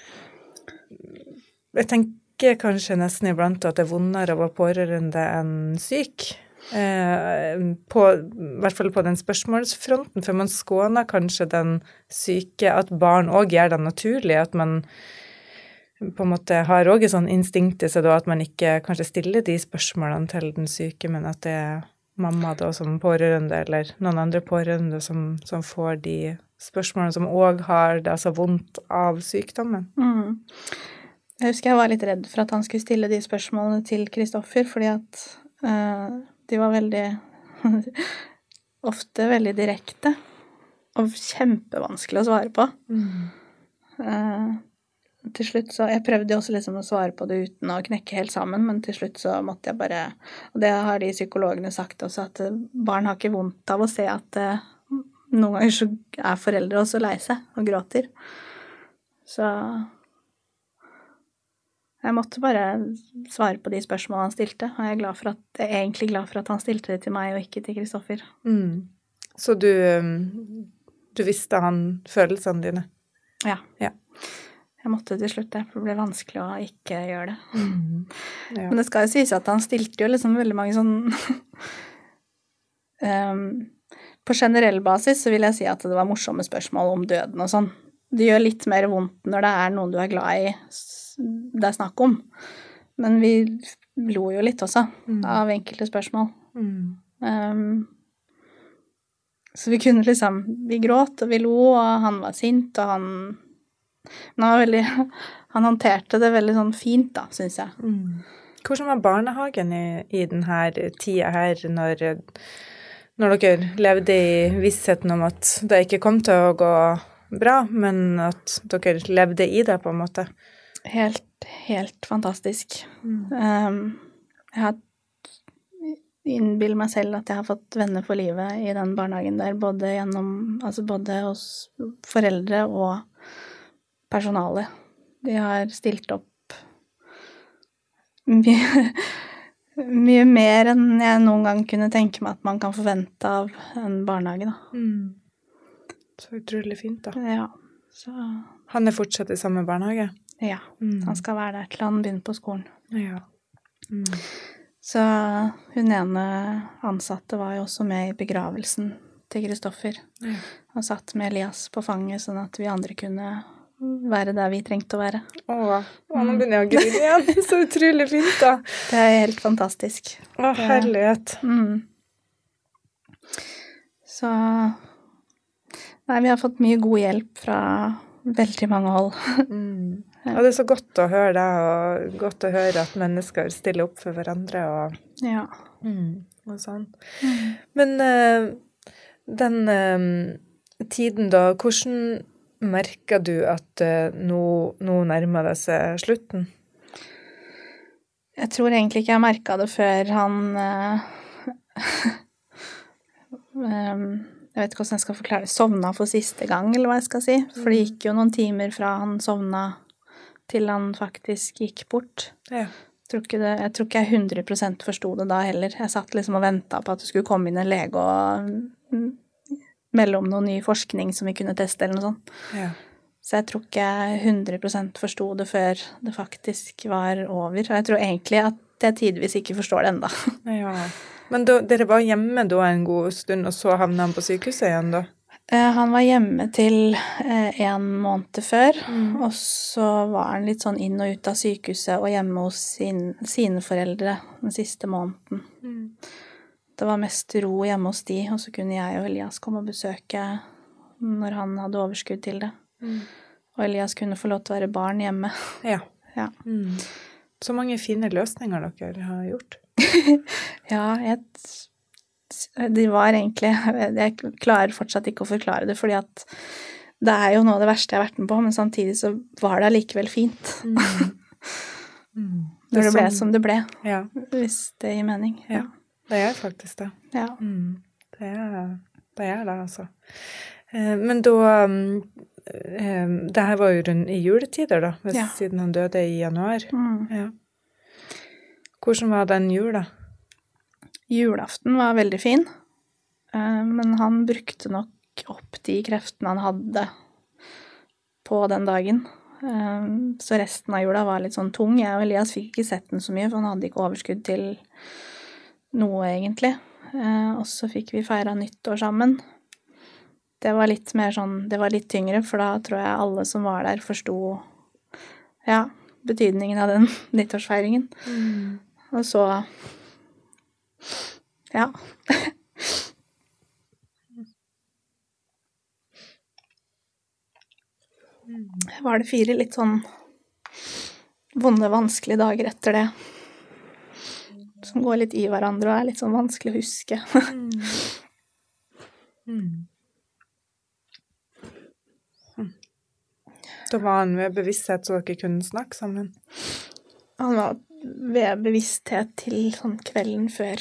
jeg tenker kanskje nesten iblant at det er vondere å være pårørende enn syk. I hvert fall på den spørsmålsfronten, for man skåner kanskje den syke, at barn også gjør det naturlig, at man på en måte har også et sånn instinkt i seg da, at man ikke kanskje stiller de spørsmålene til den syke, men at det er mamma da som pårørende, eller noen andre pårørende som får de spørsmålene som også har det så vondt av sykdommen. Jeg husker jeg var litt redd for at han skulle stille de spørsmålene til Kristoffer, fordi at de var ofte veldig direkte, og kjempevanskelig å svare på. Til slutt så, jeg prøvde jo også liksom å svare på det uten å knekke helt sammen, men til slutt så måtte jeg bare, og det har de psykologene sagt også, at barn har ikke vondt av å se at noen ganger så er foreldre også lei seg og gråter. Så jeg måtte bare svare på de spørsmålene han stilte, og jeg er egentlig glad for at han stilte det til meg og ikke til Kristoffer. Så du visste han følelsene dine? Ja. Jeg måtte til slutt det, for det ble vanskelig å ikke gjøre det. Ja. Men det skal jo sies at han stilte jo liksom veldig mange sånn på generell basis så vil jeg si at det var morsomme spørsmål om døden og sånn. Det gjør litt mer vondt når det er noen du er glad i, det er snakk om. Men vi lo jo litt også av enkelte spørsmål. Så vi kunne liksom, vi gråt og vi lo, og han var sint, og han håndterte det veldig sånn fint da, synes jeg. Hvordan var barnehagen i denne tida her, når dere levde i vissheten om at det ikke kom til å gå bra, men at dere levde i det på en måte? Helt fantastisk. Jeg har innbildet meg selv at jeg har fått venner for livet i den barnehagen der, både hos foreldre og personale. De har stilt opp mye mer enn jeg noen gang kunne tenke meg at man kan forvente av en barnehage, da. Så utrolig fint, da. Ja. Så. Han er fortsatt i samme barnehage? Ja, han skal være der til han begynner på skolen. Ja. Så hun ene ansatte var jo også med i begravelsen til Kristoffer. Og satt med Elias på fanget, sånn at vi andre kunne være der vi trengte å være. Nå begynner jeg å grine igjen. Så utrolig fint, da. Det er helt fantastisk. Herlighet. Så nei, vi har fått mye god hjelp fra veldig mange hold. Ja, det er så godt å høre det, og godt å høre at mennesker stiller opp for hverandre, og sånn. Men den tiden da, hvordan merker du at nå nærmer det seg slutten? Jeg tror egentlig ikke jeg merket det før han jeg vet ikke hvordan jeg skal forklare det, sovna for siste gang, eller hva jeg skal si. For det gikk jo noen timer fra han sovna til han faktisk gikk bort. Ja. Jeg tror ikke jeg 100% forstod det da heller. Jeg satt liksom og ventet på at det skulle komme inn en lege og melde om noen ny forskning som vi kunne teste eller noe sånt. Ja. Så jeg tror ikke jeg 100% forstod det før det faktisk var over. Og jeg tror egentlig at jeg tidvis ikke forstår det enda. Ja. Men dere var hjemme da en god stund, og så havnet han på sykehuset igjen da? Han var hjemme til 1 måned før, og så var han litt sånn inn og ut av sykehuset og hjemme hos sine foreldre den siste måneden. Det var mest ro hjemme hos de, og så kunne jeg og Elias komme og besøke når han hadde overskudd til det. Og Elias kunne få lov til å være barn hjemme. Ja. Ja. Så mange fine løsninger dere har gjort. Ja, de var egentlig, jeg klarer fortsatt ikke å forklare det, fordi at det er jo noe av det verste jeg har vært med på, men samtidig så var det allikevel fint. Når det ble som det ble, ja. Hvis det gir mening. Ja, det er faktisk det. Ja. Det er det, altså. Men da, det her var jo i juletider da, siden han døde i januar. Ja. Hvordan var den jula? Julaften var veldig fin, men han brukte nok opp de kreftene han hadde på den dagen. Så resten av jula var litt sånn tung. Jeg og Elias fikk ikke sett den så mye, for han hadde ikke overskudd til noe egentlig. Og så fikk vi feiret nyttår sammen. Det var litt mer sånn, det var litt tyngre, for da tror jeg alle som var der forstod, betydningen av den nyttårsfeiringen. Og så, var det 4 litt sånn vonde, vanskelige dager etter det. Som går litt i hverandre og er litt sånn vanskelig å huske. Da var han ved bevissthet så dere kunne snakke sammen? Han var ved bevissthet til sånn kvelden før.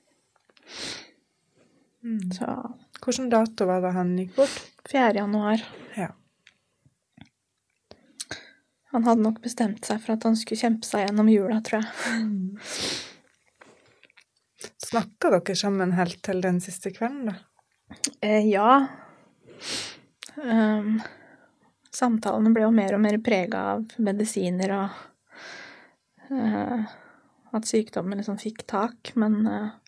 Så. Hvilken dato var det han gikk bort? 4. januar. Ja. Han hadde nok bestemt seg for at han skulle kjempe seg gjennom jula, tror jeg. Snakket dere sammen helt til den siste kvelden da? Ja. Samtalene ble jo mer og mer preget av medisiner og at sykdommen liksom fikk tak, men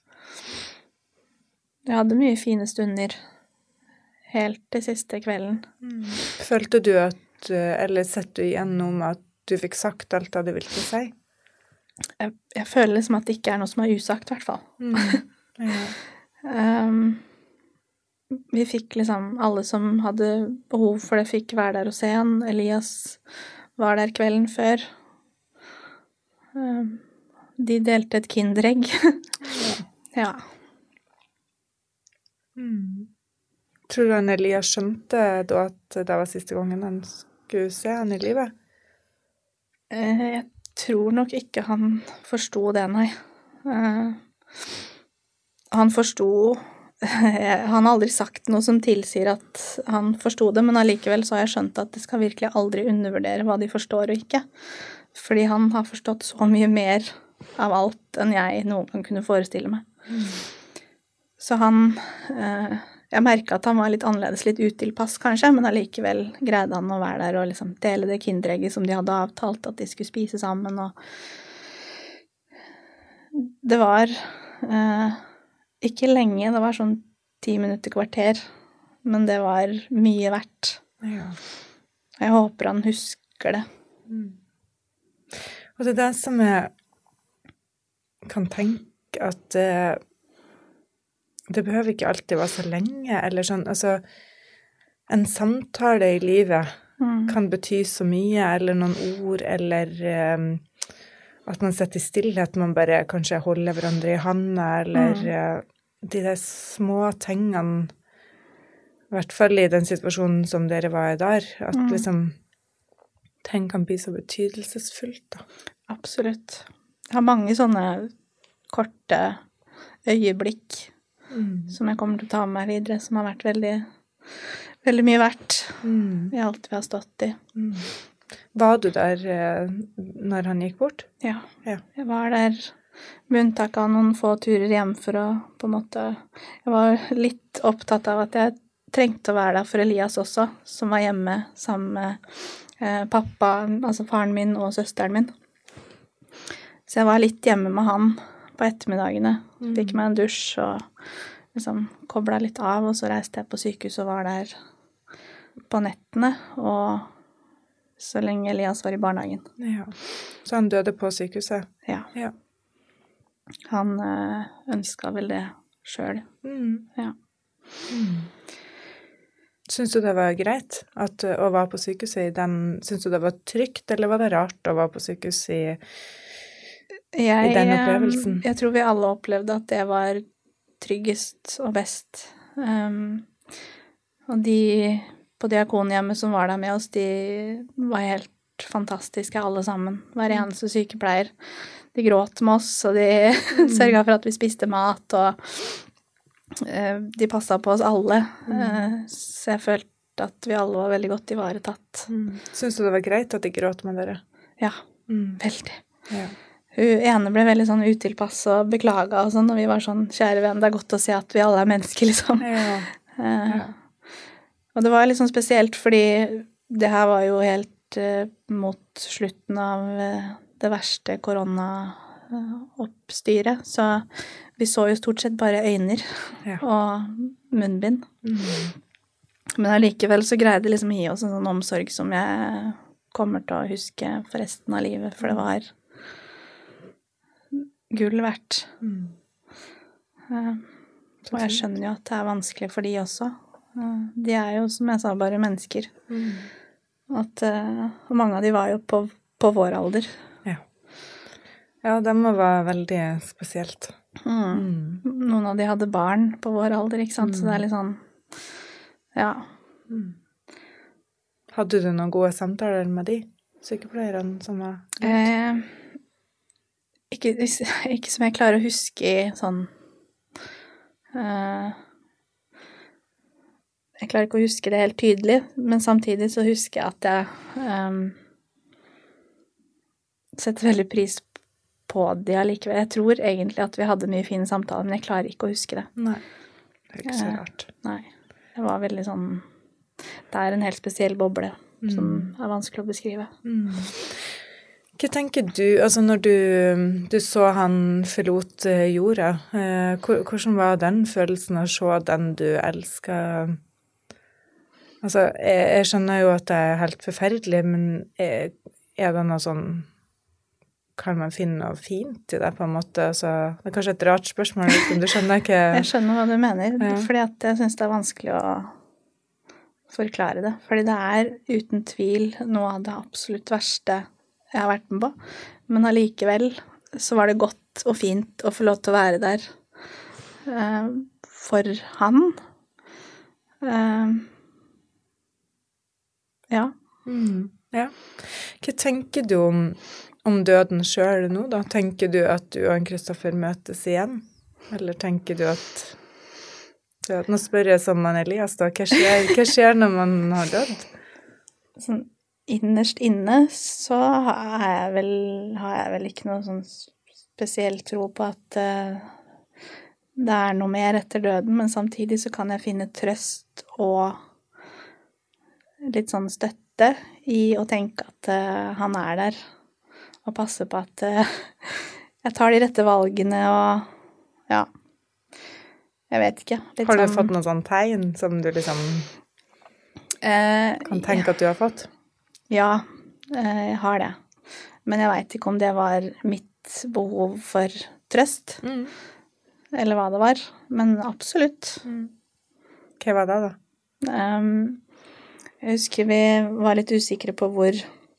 jeg hadde mye fine stunder helt til siste kvelden. Følte du eller sett du igjennom at du fikk sagt alt det du ville si? Jeg føler liksom at det ikke er noe som er usagt, i hvert fall. Vi fikk liksom, alle som hadde behov for det, fikk være der og se han. Elias var der kvelden før. De delte et kinderegg. Ja. Tror du Elias skjønte da at det var siste gangen han skulle se han i livet? Jeg tror nok ikke han forstod det, nei. Han forstod, han har aldri sagt noe som tilsier at han forstod det, men allikevel så har jeg skjønt at det skal virkelig aldri undervurdere hva de forstår og ikke. Fordi han har forstått så mye mer av alt enn jeg noen gang kunne forestille meg. Så han, jeg merket at han var litt annerledes, litt utilpass kanskje, men allikevel greide han å være der og liksom dele det kinderegget som de hadde avtalt at de skulle spise sammen. Og det var ikke lenge, det var sånn 10 minutter, kvarter, men det var mye verdt. Ja. Jeg håper han husker det. Og det er det som jeg kan tenke at det behøver ikke alltid være så lenge, eller sånn, altså en samtale i livet kan bety så mye, eller noen ord, eller at man setter i stillhet, man bare kanskje holder hverandre i handa, eller de der små tingene, i hvert fall i den situasjonen som dere var i der, at liksom ting kan bli så betydelsesfullt da. Absolutt. Jeg har mange sånne korte øyeblikk som jeg kommer til å ta med meg videre, som har vært veldig, veldig mye verdt i alt vi har stått i. Var du der når han gikk bort? Ja. Ja. Jeg var der med unntak av noen få turer hjem for å på en måte... Jeg var litt opptatt av at jeg trengte å være der for Elias også, som var hjemme sammen med pappa, altså faren min og søsteren min. Så jeg var litt hjemme med han på ettermiddagene. Fikk meg en dusj og liksom koblet litt av, og så reiste jeg på sykehus og var der på nettene, og så lenge Elias var i barnehagen. Ja. Så han døde på sykehuset? Ja. Ja. Han ønsket vel det selv. Ja. Syns du det var greit å være på sykehuset i den? Syns du det var trygt, eller var det rart å være på sykehus i den opplevelsen? Jeg tror vi alle opplevde at det var tryggest og best. Og de på diakonhjemmet som var der med oss, de var helt fantastiske alle sammen. Hver eneste sykepleier. De gråt med oss, og de sørget for at vi spiste mat, og de passet på oss alle. Så jeg følte at vi alle var veldig godt ivaretatt. Syns du det var greit at de gråt med dere? Ja, veldig. Ja. Hun ene ble veldig sånn utilpass og beklaget og sånn, og vi var sånn, kjære venn, det er godt å se at vi alle er mennesker, liksom. Ja. Og det var litt sånn spesielt, fordi det her var jo helt mot slutten av det verste koronaoppstyret, så vi så jo stort sett bare øyner og munnbind. Men allikevel så greide det liksom å gi oss en sånn omsorg som jeg kommer til å huske for resten av livet, for det var gull verdt. Og jeg skjønner jo at det er vanskelig for de også. De er jo, som jeg sa, bare mennesker. Og mange av de var jo på vår alder. Ja, det må være veldig spesielt. Noen av de hadde barn på vår alder, ikke sant? Så det er litt sånn, ja. Hadde du noen gode samtaler med de sykepleierne som var? Ikke som jeg klarer å huske i sånn... Jeg klarer ikke å huske det helt tydelig, men samtidig så husker jeg at jeg setter veldig pris på det allikevel. Jeg tror egentlig at vi hadde mye fine samtaler, men jeg klarer ikke å huske det. Nei, det er ikke så rart. Nei, det var veldig sånn... Det er en helt spesiell boble som er vanskelig å beskrive. Hva tenker du, altså når du så han forlot jorda, hvordan var den følelsen å se den du elsket? Altså, jeg skjønner jo at det er helt forferdelig, men er det noe sånn, kan man finne noe fint i det på en måte? Altså, det er kanskje et rart spørsmål, men du skjønner ikke... Jeg skjønner hva du mener, fordi at jeg synes det er vanskelig å forklare det. Fordi det er uten tvil noe av det absolutt verste jeg har vært med på. Men allikevel så var det godt og fint å få lov til å være der for han. Ja. Ja. Hva tenker du om døden selv nå da? Tenker du at du og Kristoffer møtes igjen? Eller tenker du at... Nå spør jeg som Elias da, hva skjer når man har dødd? Sånn, innerst inne så har jeg vel ikke noe sånn spesiell tro på at det er noe mer etter døden, men samtidig så kan jeg finne trøst og litt sånn støtte i å tenke at han er der, og passe på at jeg tar de rette valgene, og ja, jeg vet ikke. Har du fått noen sånn tegn som du liksom kan tenke at du har fått? Ja, jeg har det. Men jeg vet ikke om det var mitt behov for trøst, eller hva det var. Men absolutt. Hva var det da? Jeg husker vi var litt usikre på hvor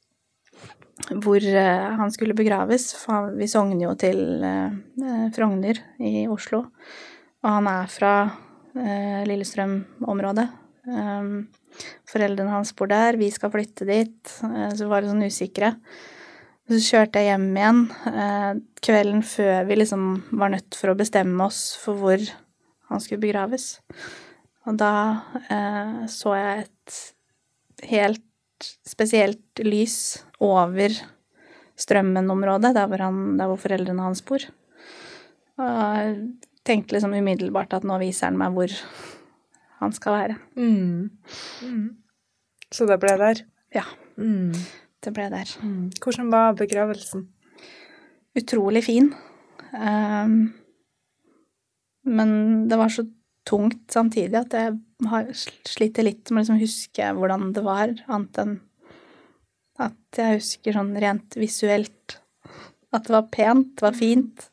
han skulle begraves. For vi sogner jo til Frogner i Oslo. Og han er fra Lillestrøm-området. Foreldrene hans bor der, vi skal flytte dit, så var det sånn usikre. Så kjørte jeg hjem igjen kvelden før vi liksom var nødt for å bestemme oss for hvor han skulle begraves. Og da så jeg et helt vært spesielt lys over Strømmen-området, der hvor foreldrene hans bor. Og jeg tenkte liksom umiddelbart at nå viser han meg hvor han skal være. Så det ble der? Ja, det ble der. Hvordan var begravelsen? Utrolig fin. Men det var så tungt samtidig at jeg har sliter litt med å liksom huske hvordan det var, annet enn at jeg husker sånn rent visuelt at det var pent, det var fint,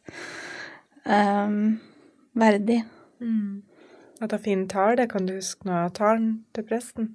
verdig. At det var fin tale, kan du huske noe av talen til presten?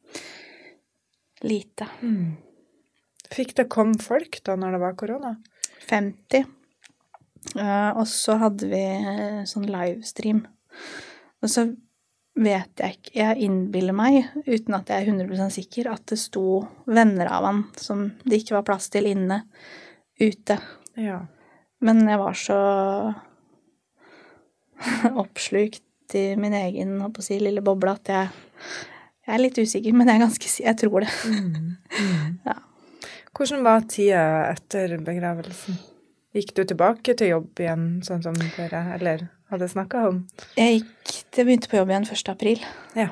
Lite. Fikk det komme folk da når det var korona? 50. Og så hadde vi sånn livestream. Og så vet jeg ikke, jeg innbiller meg, uten at jeg er 100% sikker, at det sto venner av han som det ikke var plass til inne, ute. Ja. Men jeg var så oppslukt i min egen, holdt på å si, lille boble, at jeg er litt usikker, men jeg tror det. Ja. Hvordan var tida etter begravelsen? Gikk du tilbake til jobb igjen, sånn som dere, eller hadde snakket om? Jeg begynte på jobb igjen 1. april. Ja.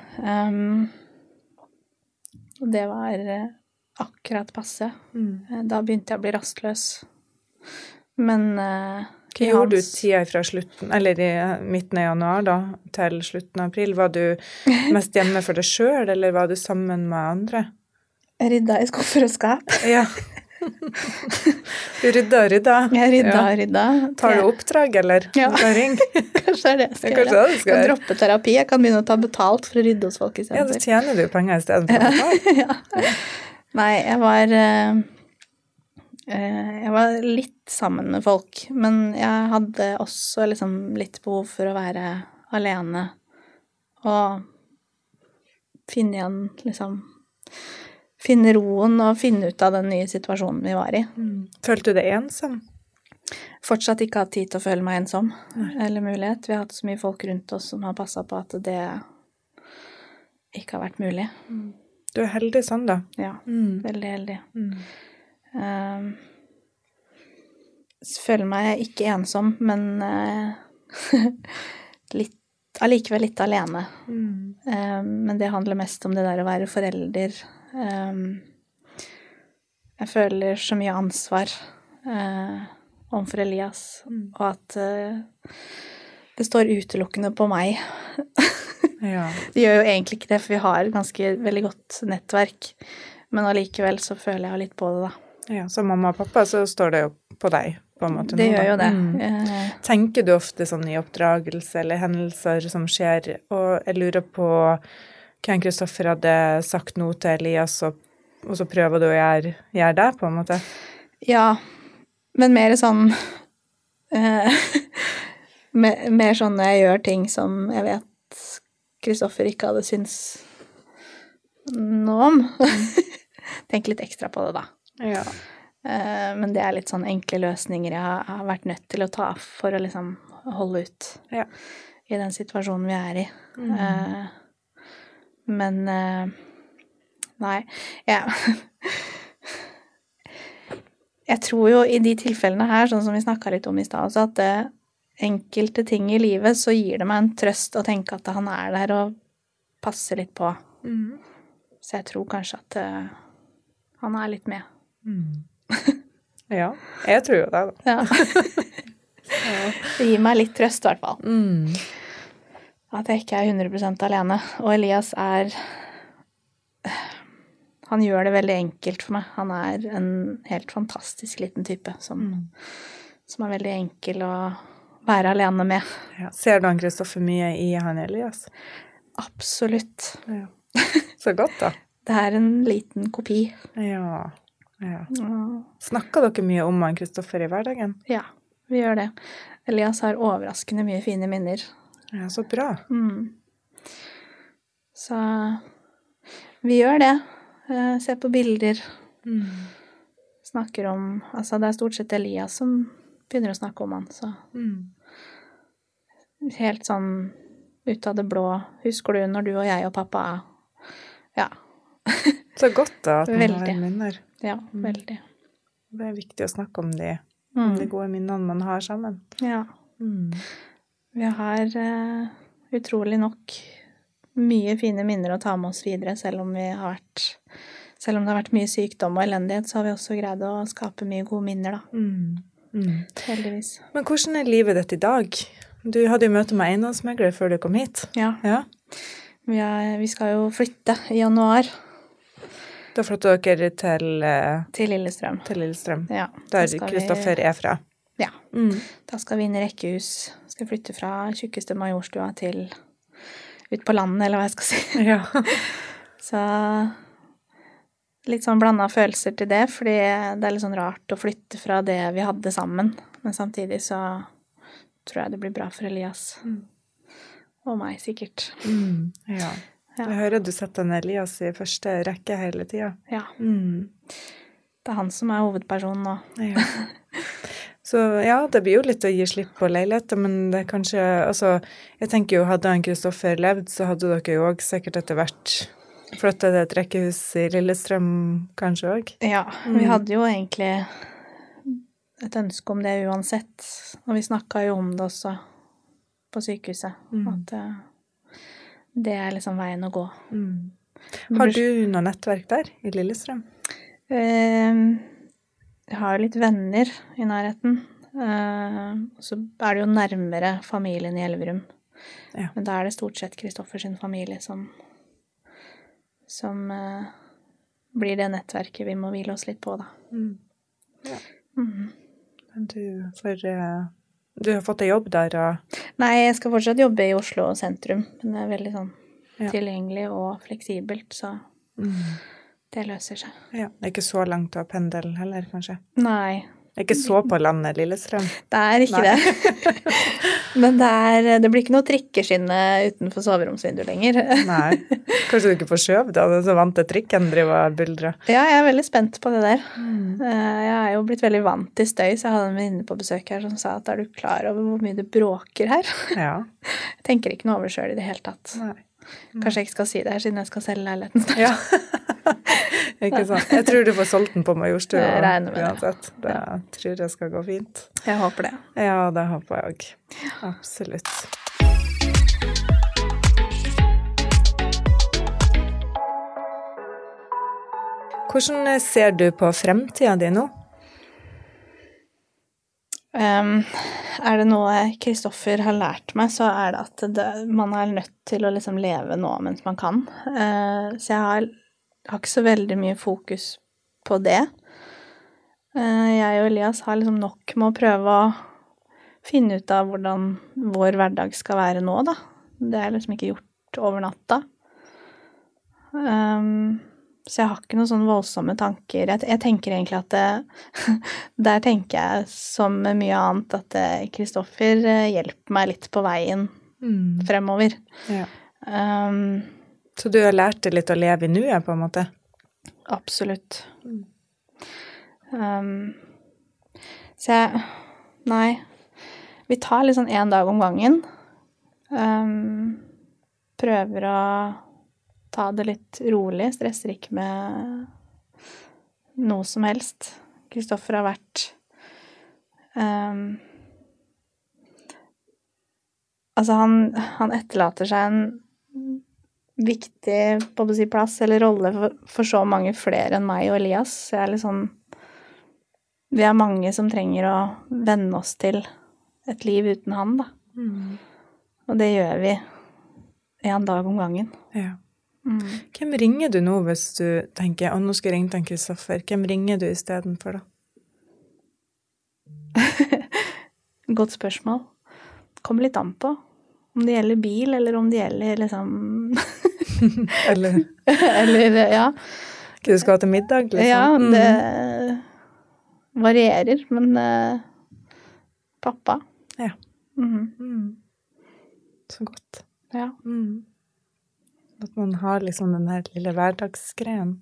Og det var akkurat passe. Da begynte jeg å bli rastløs. Men hva gjorde du tida fra slutten, eller i midten av januar da, til slutten av april? Var du mest hjemme for deg selv, eller var du sammen med andre? Jeg rydda i skuffer og skap. Ja. Du rydda. Jeg rydda. Tar du oppdrag, eller? Ja. Ring? Kanskje det jeg skal gjøre. Jeg kan droppe terapi. Jeg kan begynne å ta betalt for å rydde hos folk i stedet. Ja, så tjener du penger i stedet for betalt. Ja. Nei, jeg var litt sammen med folk, men jeg hadde også liksom litt behov for å være alene og finne roen og finne ut av den nye situasjonen vi var i. Følte du deg ensom? Fortsatt ikke hatt tid til å føle meg ensom, eller mulighet. Vi har hatt så mye folk rundt oss som har passet på at det ikke har vært mulig. Du er heldig sånn da? Ja, veldig heldig. Føler meg ikke ensom, men allikevel litt alene. Men det handler mest om det der å være forelder. Jeg føler så mye ansvar overfor Elias, og at det står utelukkende på meg. Ja. Det gjør jo egentlig ikke det, for vi har veldig godt nettverk, men allikevel så føler jeg litt på det da. Ja, som mamma og pappa så står det jo på deg, på en måte. Det gjør jo det. Tenker du ofte sånn i oppdragelse eller hendelser som skjer, og jeg lurer på hva Kristoffer hadde sagt noe til Elias, og så prøver du å gjøre det, på en måte? Ja, men mer sånn mer sånn når jeg gjør ting som jeg vet Kristoffer ikke hadde syns noe om. Tenk litt ekstra på det da. Ja. Men det er litt sånn enkle løsninger jeg har vært nødt til å ta for å liksom holde ut i den situasjonen vi er i. Men nei, jeg tror jo i de tilfellene her, sånn som vi snakket litt om i sted også, at enkelte ting i livet så gir det meg en trøst å tenke at han er der og passer litt på. Så jeg tror kanskje at han er litt med. Ja, jeg tror jo det da. Ja. Det gir meg litt trøst i hvert fall. At jeg ikke er 100% alene. Og Elias han gjør det veldig enkelt for meg. Han er en helt fantastisk liten type som er veldig enkel å være alene med. Ja. Ser du han Kristoffer mye i han Elias? Absolutt. Ja. Så godt da. Det er en liten kopi. Ja. Snakker dere mye om han Kristoffer i hverdagen? Ja, vi gjør det. Elias har overraskende mye fine minner. Ja, så bra. Så vi gjør det. Ser på bilder. Snakker om, altså det er stort sett Elias som begynner å snakke om han, så. Helt sånn ut av det blå. Husker du når du og jeg og pappa, Så godt da, at man Veldig. har minner. Ja, veldig. Det viktig å snakke om de gode minnene man har sammen. Ja. Vi har utrolig nok mye fine minner å ta med oss videre, selv om det har vært mye sykdom og elendighet, så har vi også greid å skape mye gode minner da. Heldigvis. Men hvordan er livet ditt i dag? Du hadde jo møte med eiendomsmegler før du kom hit. Ja. Ja. Vi skal jo flytte i januar. Da flytter dere til Lillestrøm. Ja. Da Der Kristoffer er fra. Ja. Da skal vi inn i rekkehus. Skal flytte fra tjukkeste Majorstua til ut på landet, eller hva jeg skal si. Ja. Så litt sånn blandet følelser til det, fordi det er litt sånn rart å flytte fra det vi hadde sammen. Men samtidig så tror jeg det blir bra for Elias. Og meg, sikkert. Ja. Jeg hører du setter en Elias i første rekke hele tiden. Ja. Det er han som er hovedpersonen nå. Ja. Så ja, det blir jo litt å gi slipp på leiligheten, men det er kanskje, altså, jeg tenker jo, hadde han Kristoffer levd, så hadde dere jo også sikkert etter hvert flyttet et rekkehus i Lillestrøm, kanskje også? Ja, vi hadde jo egentlig et ønske om det uansett, og vi snakket jo om det også på sykehuset, at det er liksom veien å gå. Har du noe nettverk der i Lillestrøm? Jeg har jo litt venner i nærheten, så er det jo nærmere familien i Elverum. Ja. Men da er det stort sett Kristoffer sin familie som blir det nettverket vi må hvile oss litt på, da. Ja. Men du har fått en jobb der, og... Nei, jeg skal fortsatt jobbe i Oslo sentrum, men det er veldig sånn tilgjengelig og fleksibelt, så det løser seg. Ja, det er ikke så langt å pendle heller, kanskje? Nei. Det er ikke så på landet, Lillestrøm? Det er ikke det. Men det blir ikke noe trikkeskinne utenfor soveromsvinduet lenger. Nei. Kanskje du ikke får skjøv da, du er så vant til trikken driver og buldrer. Ja, jeg er veldig spent på det der. Jeg er jo blitt veldig vant til støy, så jeg hadde en venninne på besøk her som sa at er du klar over hvor mye det bråker her? Ja. Jeg tenker ikke noe over selv i det hele tatt. Nei. Kanskje jeg ikke skal si det her, siden jeg skal selge leiligheten snart. Ja. Ikke sant. Jeg tror du får solgt den på Majorstua. Jeg regner med uansett. Det tror jeg skal gå fint. Jeg håper det. Ja, det håper jeg også. Absolutt. Hvordan ser du på fremtiden din nå? Er det noe Kristoffer har lært meg, så er det at man er nødt til å liksom leve nå mens man kan. Så jeg har ikke så veldig mye fokus på det. Jeg og Elias har liksom nok med å prøve å finne ut av hvordan vår hverdag skal være nå, da. Det er liksom ikke gjort over natta. Så jeg har ikke noen sånne voldsomme tanker. Jeg tenker egentlig at der tenker jeg som mye annet at Kristoffer hjelper meg litt på veien fremover. Ja. Så du har lært deg litt å leve i nuet, på en måte? Absolutt. Så nei, vi tar litt sånn en dag om gangen. Prøver å ta det litt rolig, stresser ikke med noe som helst. Kristoffer har vært altså han etterlater seg en viktig på å si plass eller rolle for så mange flere enn meg og Elias. Så jeg er litt sånn vi er mange som trenger å venne oss til et liv uten han, da. Og det gjør vi en dag om gangen. Ja. Hvem ringer du nå hvis du tenker, nå skal jeg ringe til Kristoffer? Hvem ringer du i stedet for da? Godt spørsmål. Kommer litt an på. Om det gjelder bil, eller om det gjelder liksom... eller, ja. Hva du skal ha til middag, liksom? Ja, det varierer, men pappa. Ja. Så godt. Ja. At man har liksom den her lille hverdagsgreien.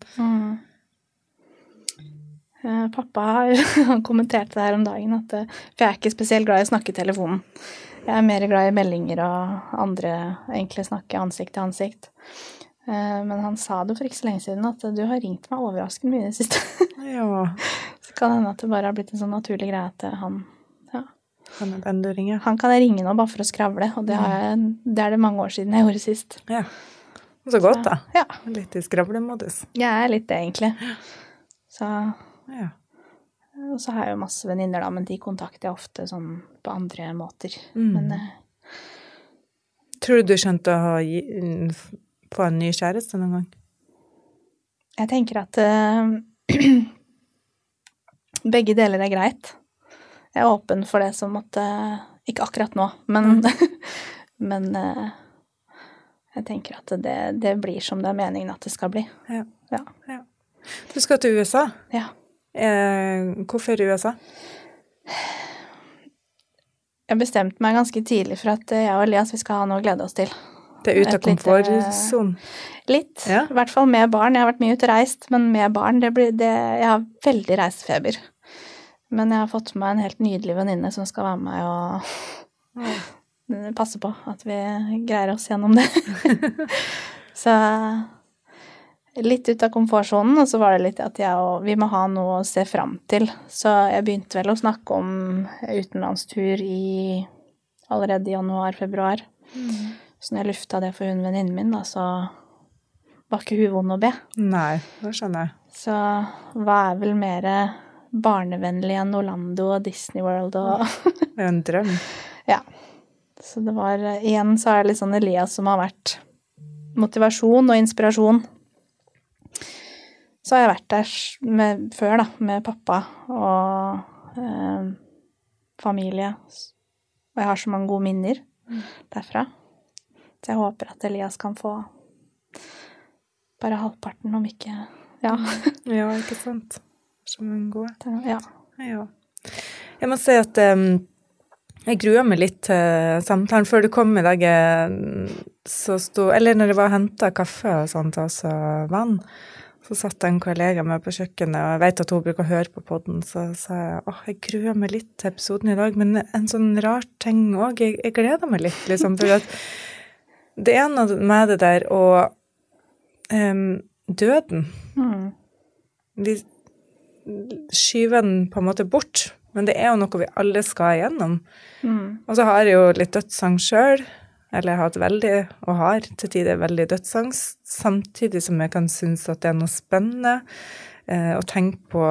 Pappa har kommentert det her om dagen, for jeg er ikke spesielt glad i å snakke i telefonen. Jeg er mer glad i meldinger og andre egentlig snakke ansikt til ansikt. Men han sa det for ikke så lenge siden, at du har ringt meg overraskende mye i det siste. Ja. Så kan det hende at det bare har blitt en sånn naturlig greie at han, ja. Han er den du ringer. Han kan jeg ringe nå bare for å skravle, og det er det mange år siden jeg gjorde sist. Ja. Så godt da. Ja. Litt i skravlemodus. Jeg er litt det, egentlig. Så, Ja. og så har jeg jo masse venninner da, men de kontakter jeg ofte sånn på andre måter. Men Tror du skjønte å få en ny kjæreste noen gang? jeg tenker at begge deler er greit. Jeg er åpen for det som måtte, ikke akkurat nå, men, men jeg tenker at det blir som det er meningen at det skal bli. Ja. Ja. Ja. Du skal til USA? Ja. Hvorfor USA? Jeg bestemte meg ganske tidlig for at jeg og Elias, vi skal ha noe å glede oss til. Det er ut av komfortzonen? Litt. Ja. I hvert fall med barn. Jeg har vært mye ute og reist, men med barn, jeg har veldig reisefeber. Men jeg har fått med meg en helt nydelig venninne som skal være med meg og passe på at vi greier oss gjennom det. Så litt ut av komfortzonen, og så var det litt at vi må ha noe å se frem til. Så jeg begynte vel å snakke om utenlandstur allerede i januar-februar. Så når jeg lufta det for hun venninnen min, da, så var ikke hun vond å be. Nei, det skjønner jeg. Så hva er vel mer barnevennlig enn Orlando og Disney World og Det er jo en drøm. Ja. Så det var, igjen så er det litt sånn Elias som har vært motivasjon og inspirasjon. Så har jeg vært der før da, med pappa og familie. Og jeg har så mange gode minner derfra. Så jeg håper at Elias kan få bare halvparten, om ikke, ja. Ja, ikke sant? Som en god. Ja. Ja. Jeg må si at jeg gruer meg litt til samtalen. Før du kom i dag, eller når det var hentet kaffe og sånt, altså vann, så satt en kollega med på kjøkkenet, og jeg vet at hun bruker å høre på podden, så sa jeg, jeg gruer meg litt til episoden i dag, men en sånn rar ting også, jeg gleder meg litt, liksom, for at det er noe med det der, og døden. Vi skyver den på en måte bort, men det er jo noe vi alle skal igjennom. Og så har jeg jo litt dødsangst selv, eller jeg har hatt veldig, og har til tider veldig dødsangst, samtidig som jeg kan synes at det er noe spennende å tenke på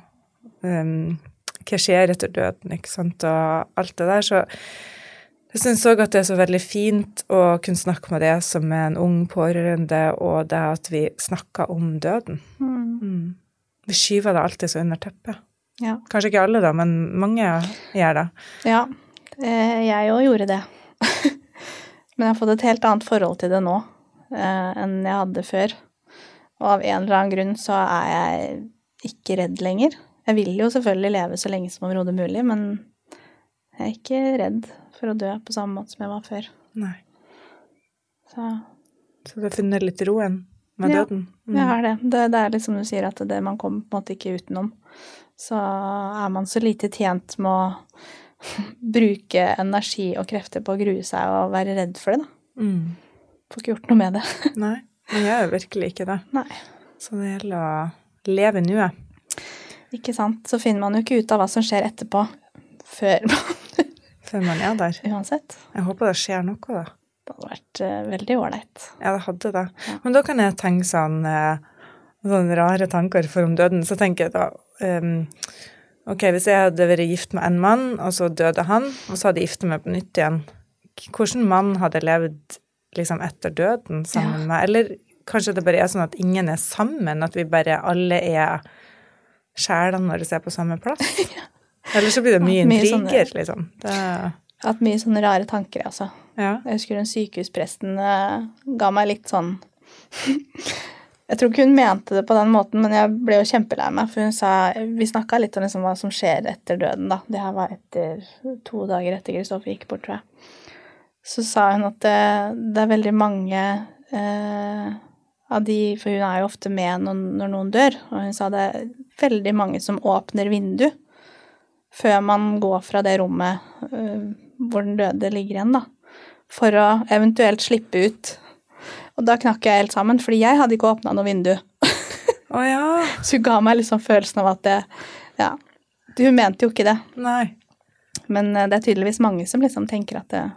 hva skjer etter døden, ikke sant, og alt det der, så jeg synes også at det er så veldig fint å kunne snakke med det som er en ung pårørende, og det at vi snakker om døden. Vi skyver det alltid så under teppet. Ja. Kanskje ikke alle da, men mange gjør det. Ja, jeg jo gjorde det. Men jeg har fått et helt annet forhold til det nå enn jeg hadde før. Og av en eller annen grunn så er jeg ikke redd lenger. Jeg vil jo selvfølgelig leve så lenge som overhodet mulig, men jeg er ikke redd for å dø på samme måte som jeg var før. Nei. Så du har funnet litt roen med døden? Jeg har det. Det er litt som du sier, at man kommer på en måte ikke utenom. Så er man så lite tjent med å bruke energi og krefter på å grue seg og være redd for det, da. Får ikke gjort noe med det. Nei, men jeg gjør virkelig ikke det. Nei. Så det gjelder å leve nå. Ikke sant? Så finner man jo ikke ut av hva som skjer etterpå, før man er der. Uansett. Jeg håper det skjer noe da. Det hadde vært veldig ålreit. Ja, det hadde det. Ja. Men da kan jeg tenke sånne rare tanker for om døden. Så tenker jeg da, ok, hvis jeg hadde vært gift med en mann, og så døde han, og så hadde jeg giftet meg på nytt igjen. Hvordan mann hadde levd liksom etter døden sammen med? Eller kanskje det bare er sånn at ingen er sammen, at vi bare alle er sjelene når de ser på samme plass? Eller så blir det mye intriger, liksom. Jeg har hatt mye sånne rare tanker, altså. Ja. Jeg husker den sykehuspresten ga meg litt sånn... Jeg tror ikke hun mente det på den måten, men jeg ble jo kjempelei meg, for hun sa... Vi snakket litt om liksom hva som skjer etter døden, da. Det her var 2 dager etter Kristoffer gikk bort, tror jeg. Så sa hun at det er veldig mange av de... For hun er jo ofte med når noen dør, og hun sa det er veldig mange som åpner vindu før man går fra det rommet hvor den døde ligger igjen, da. For å eventuelt slippe ut Og da knakk jeg helt sammen, fordi jeg hadde ikke åpnet noe vindu. Ja. Så hun ga meg liksom følelsen av at hun mente jo ikke det. Nei. Men det er tydeligvis mange som liksom tenker at det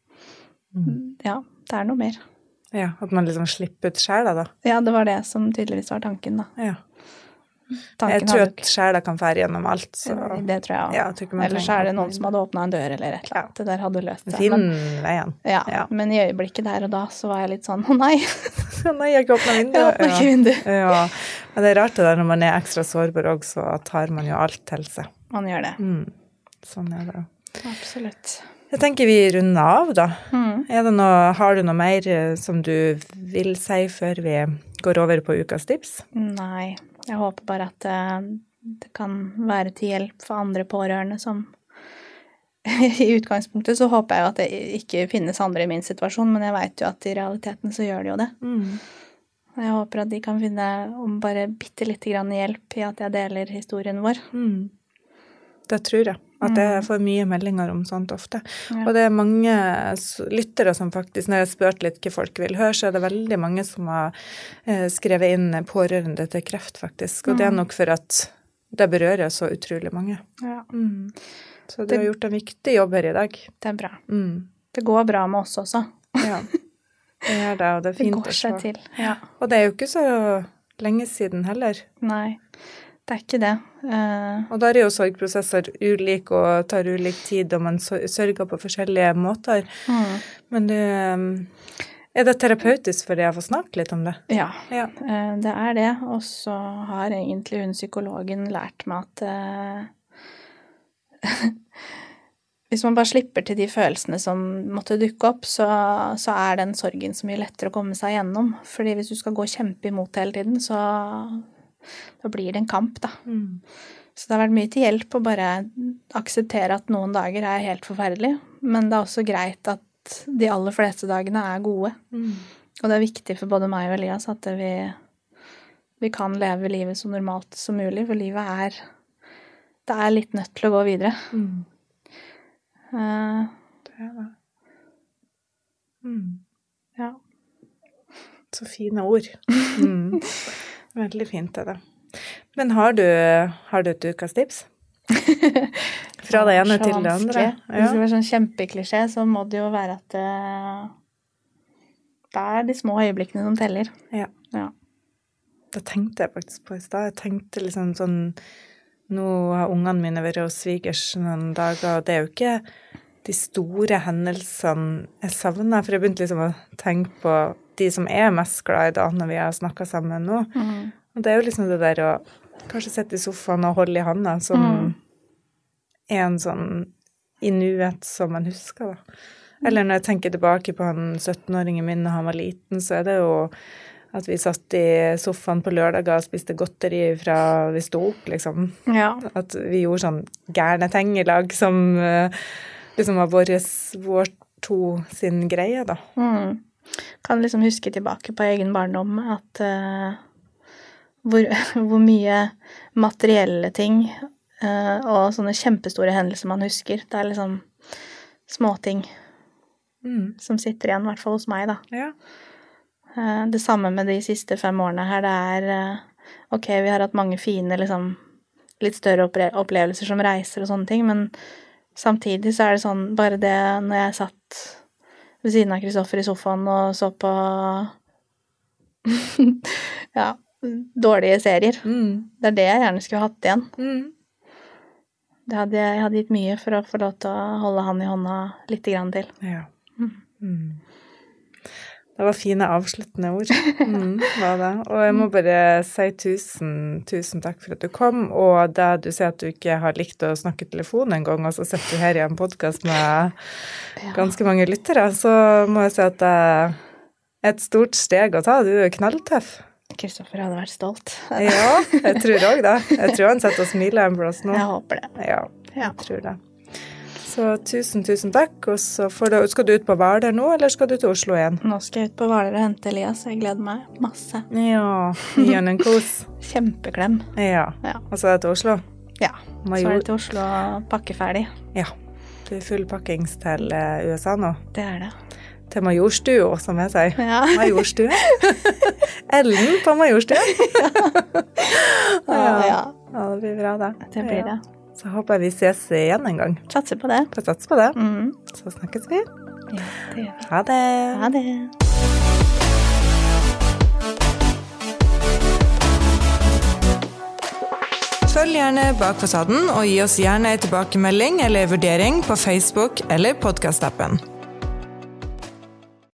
er noe mer. Ja, at man liksom slipper ut sjela da. Ja, det var det som tydeligvis var tanken da. Ja. Jeg tror at sjela kan fære gjennom alt. Så. Det tror jeg også. Ellers er det noen som hadde åpnet en dør eller et eller annet. Det der hadde løst seg. Fin veien. Ja, men i øyeblikket der og da så var jeg litt sånn, nei. Nei, jeg ikke åpnet vinduet. Jeg åpnet ikke vinduet. Ja, men det er rart det der når man er ekstra sårbar også, så tar man jo alt til seg. Man gjør det. Sånn er det. Absolutt. Jeg tenker vi runder av da. Har du noe mer som du vil si før vi går over på ukas tips? Nei, jeg håper bare at det kan være til hjelp for andre pårørende som i utgangspunktet så håper jeg jo at det ikke finnes andre i min situasjon, men jeg vet jo at i realiteten så gjør de jo det. Jeg håper at de kan finne om bare bitte litt grann hjelp i at jeg deler historien vår. Det tror jeg. At jeg får mye meldinger om sånt ofte. Og det er mange lyttere som faktisk, når jeg har spurt litt hva folk vil høre, så er det veldig mange som har skrevet inn pårørende til kreft faktisk. Og det er nok for at det berører så utrolig mange. Ja. Så du har gjort en viktig jobb her i dag. Det er bra. Det går bra med oss også. Ja, det gjør det, og det er fint. Det går seg til, ja. Og det er jo ikke så lenge siden heller. Nei, det er ikke det. Og da er jo sorgprosesser ulik og tar ulik tid, og man sørger på forskjellige måter. Men er det terapeutisk for deg å få snakke litt om det? Ja, det er det. Og så har egentlig hun psykologen lært meg at hvis man bare slipper til de følelsene som måtte dukke opp, så er den sorgen så mye lettere å komme seg gjennom. Fordi hvis du skal gå og kjempe imot hele tiden, så da blir det en kamp, da. Så det har vært mye til hjelp å bare akseptere at noen dager er helt forferdelig, men det er også greit at de aller fleste dagene er gode. Og det er viktig for både meg og Elias at vi kan leve livet så normalt som mulig, for livet det er litt nødt til å gå videre. Det er det. Ja. Så fine ord. Veldig fint er det. Men har du et ukas tips? Fra det ene til det andre? Hvis det var sånn kjempeklisjé, så må det jo være at det er de små øyeblikkene som teller. Ja. Det tenkte jeg faktisk på i sted. Jeg tenkte liksom sånn, nå har ungene mine vært hos svigers noen dager, og det er jo ikke de store hendelsene jeg savner, for jeg begynte liksom å tenke på de som er mest glad i da, når vi har snakket sammen nå. Og det er jo liksom det der å kanskje sitte i sofaen og holde i handa, som er en sånn inuet som man husker da. Eller når jeg tenker tilbake på han 17-åringen min når han var liten, så er det jo at vi satt i sofaen på lørdager og spiste godteri fra vi stod opp, liksom. Ja. At vi gjorde sånn gærne ting i lag som liksom var vår to sin greie, da. Kan liksom huske tilbake på egen barndom at hvor mye materielle ting og sånne kjempestore hendelser man husker. Det er liksom småting som sitter igjen, i hvert fall hos meg, da. Ja. Det samme med de siste 5 årene her, det ok, vi har hatt mange fine, liksom, litt større opplevelser som reiser og sånne ting, men samtidig så er det sånn, bare det når jeg satt ved siden av Kristoffer i sofaen og så på dårlige serier. Det er det jeg gjerne skulle hatt igjen. Jeg hadde gitt mye for å få lov til å holde han i hånda litt grann til. Ja. Det var fine avsluttende ord, var det. Og jeg må bare si tusen takk for at du kom, og da du sier at du ikke har likt å snakke telefon en gang, og så sitter du her i en podcast med ganske mange lyttere, så må jeg si at det er et stort steg å ta. Du er knalltøff. Kristoffer hadde vært stolt. Ja, jeg tror også det. Jeg tror han setter og smiler en plass nå. Jeg håper det. Ja, jeg tror det. Så tusen takk, og så skal du ut på Hvaler nå, eller skal du til Oslo igjen? Nå skal jeg ut på Hvaler og hente Elias, jeg gleder meg masse. Ja, gjør en kos. Kjempeklem. Ja, og så er det til Oslo? Ja, så er det til Oslo og pakke ferdig. Ja, det er full pakkings til USA nå. Det er det. til Majorstue, som jeg sier. Ja. Majorstue. Ellen på Majorstue. Ja, det blir bra da. Det blir det. Så håper jeg vi ses igjen en gang. Satser på det. Sats på det. Så snakkes vi. Ja, det gjør vi. Ha det. Ha det. Følg gjerne Bak fasaden, og gi oss gjerne en tilbakemelding eller vurdering på Facebook eller podcast-appen.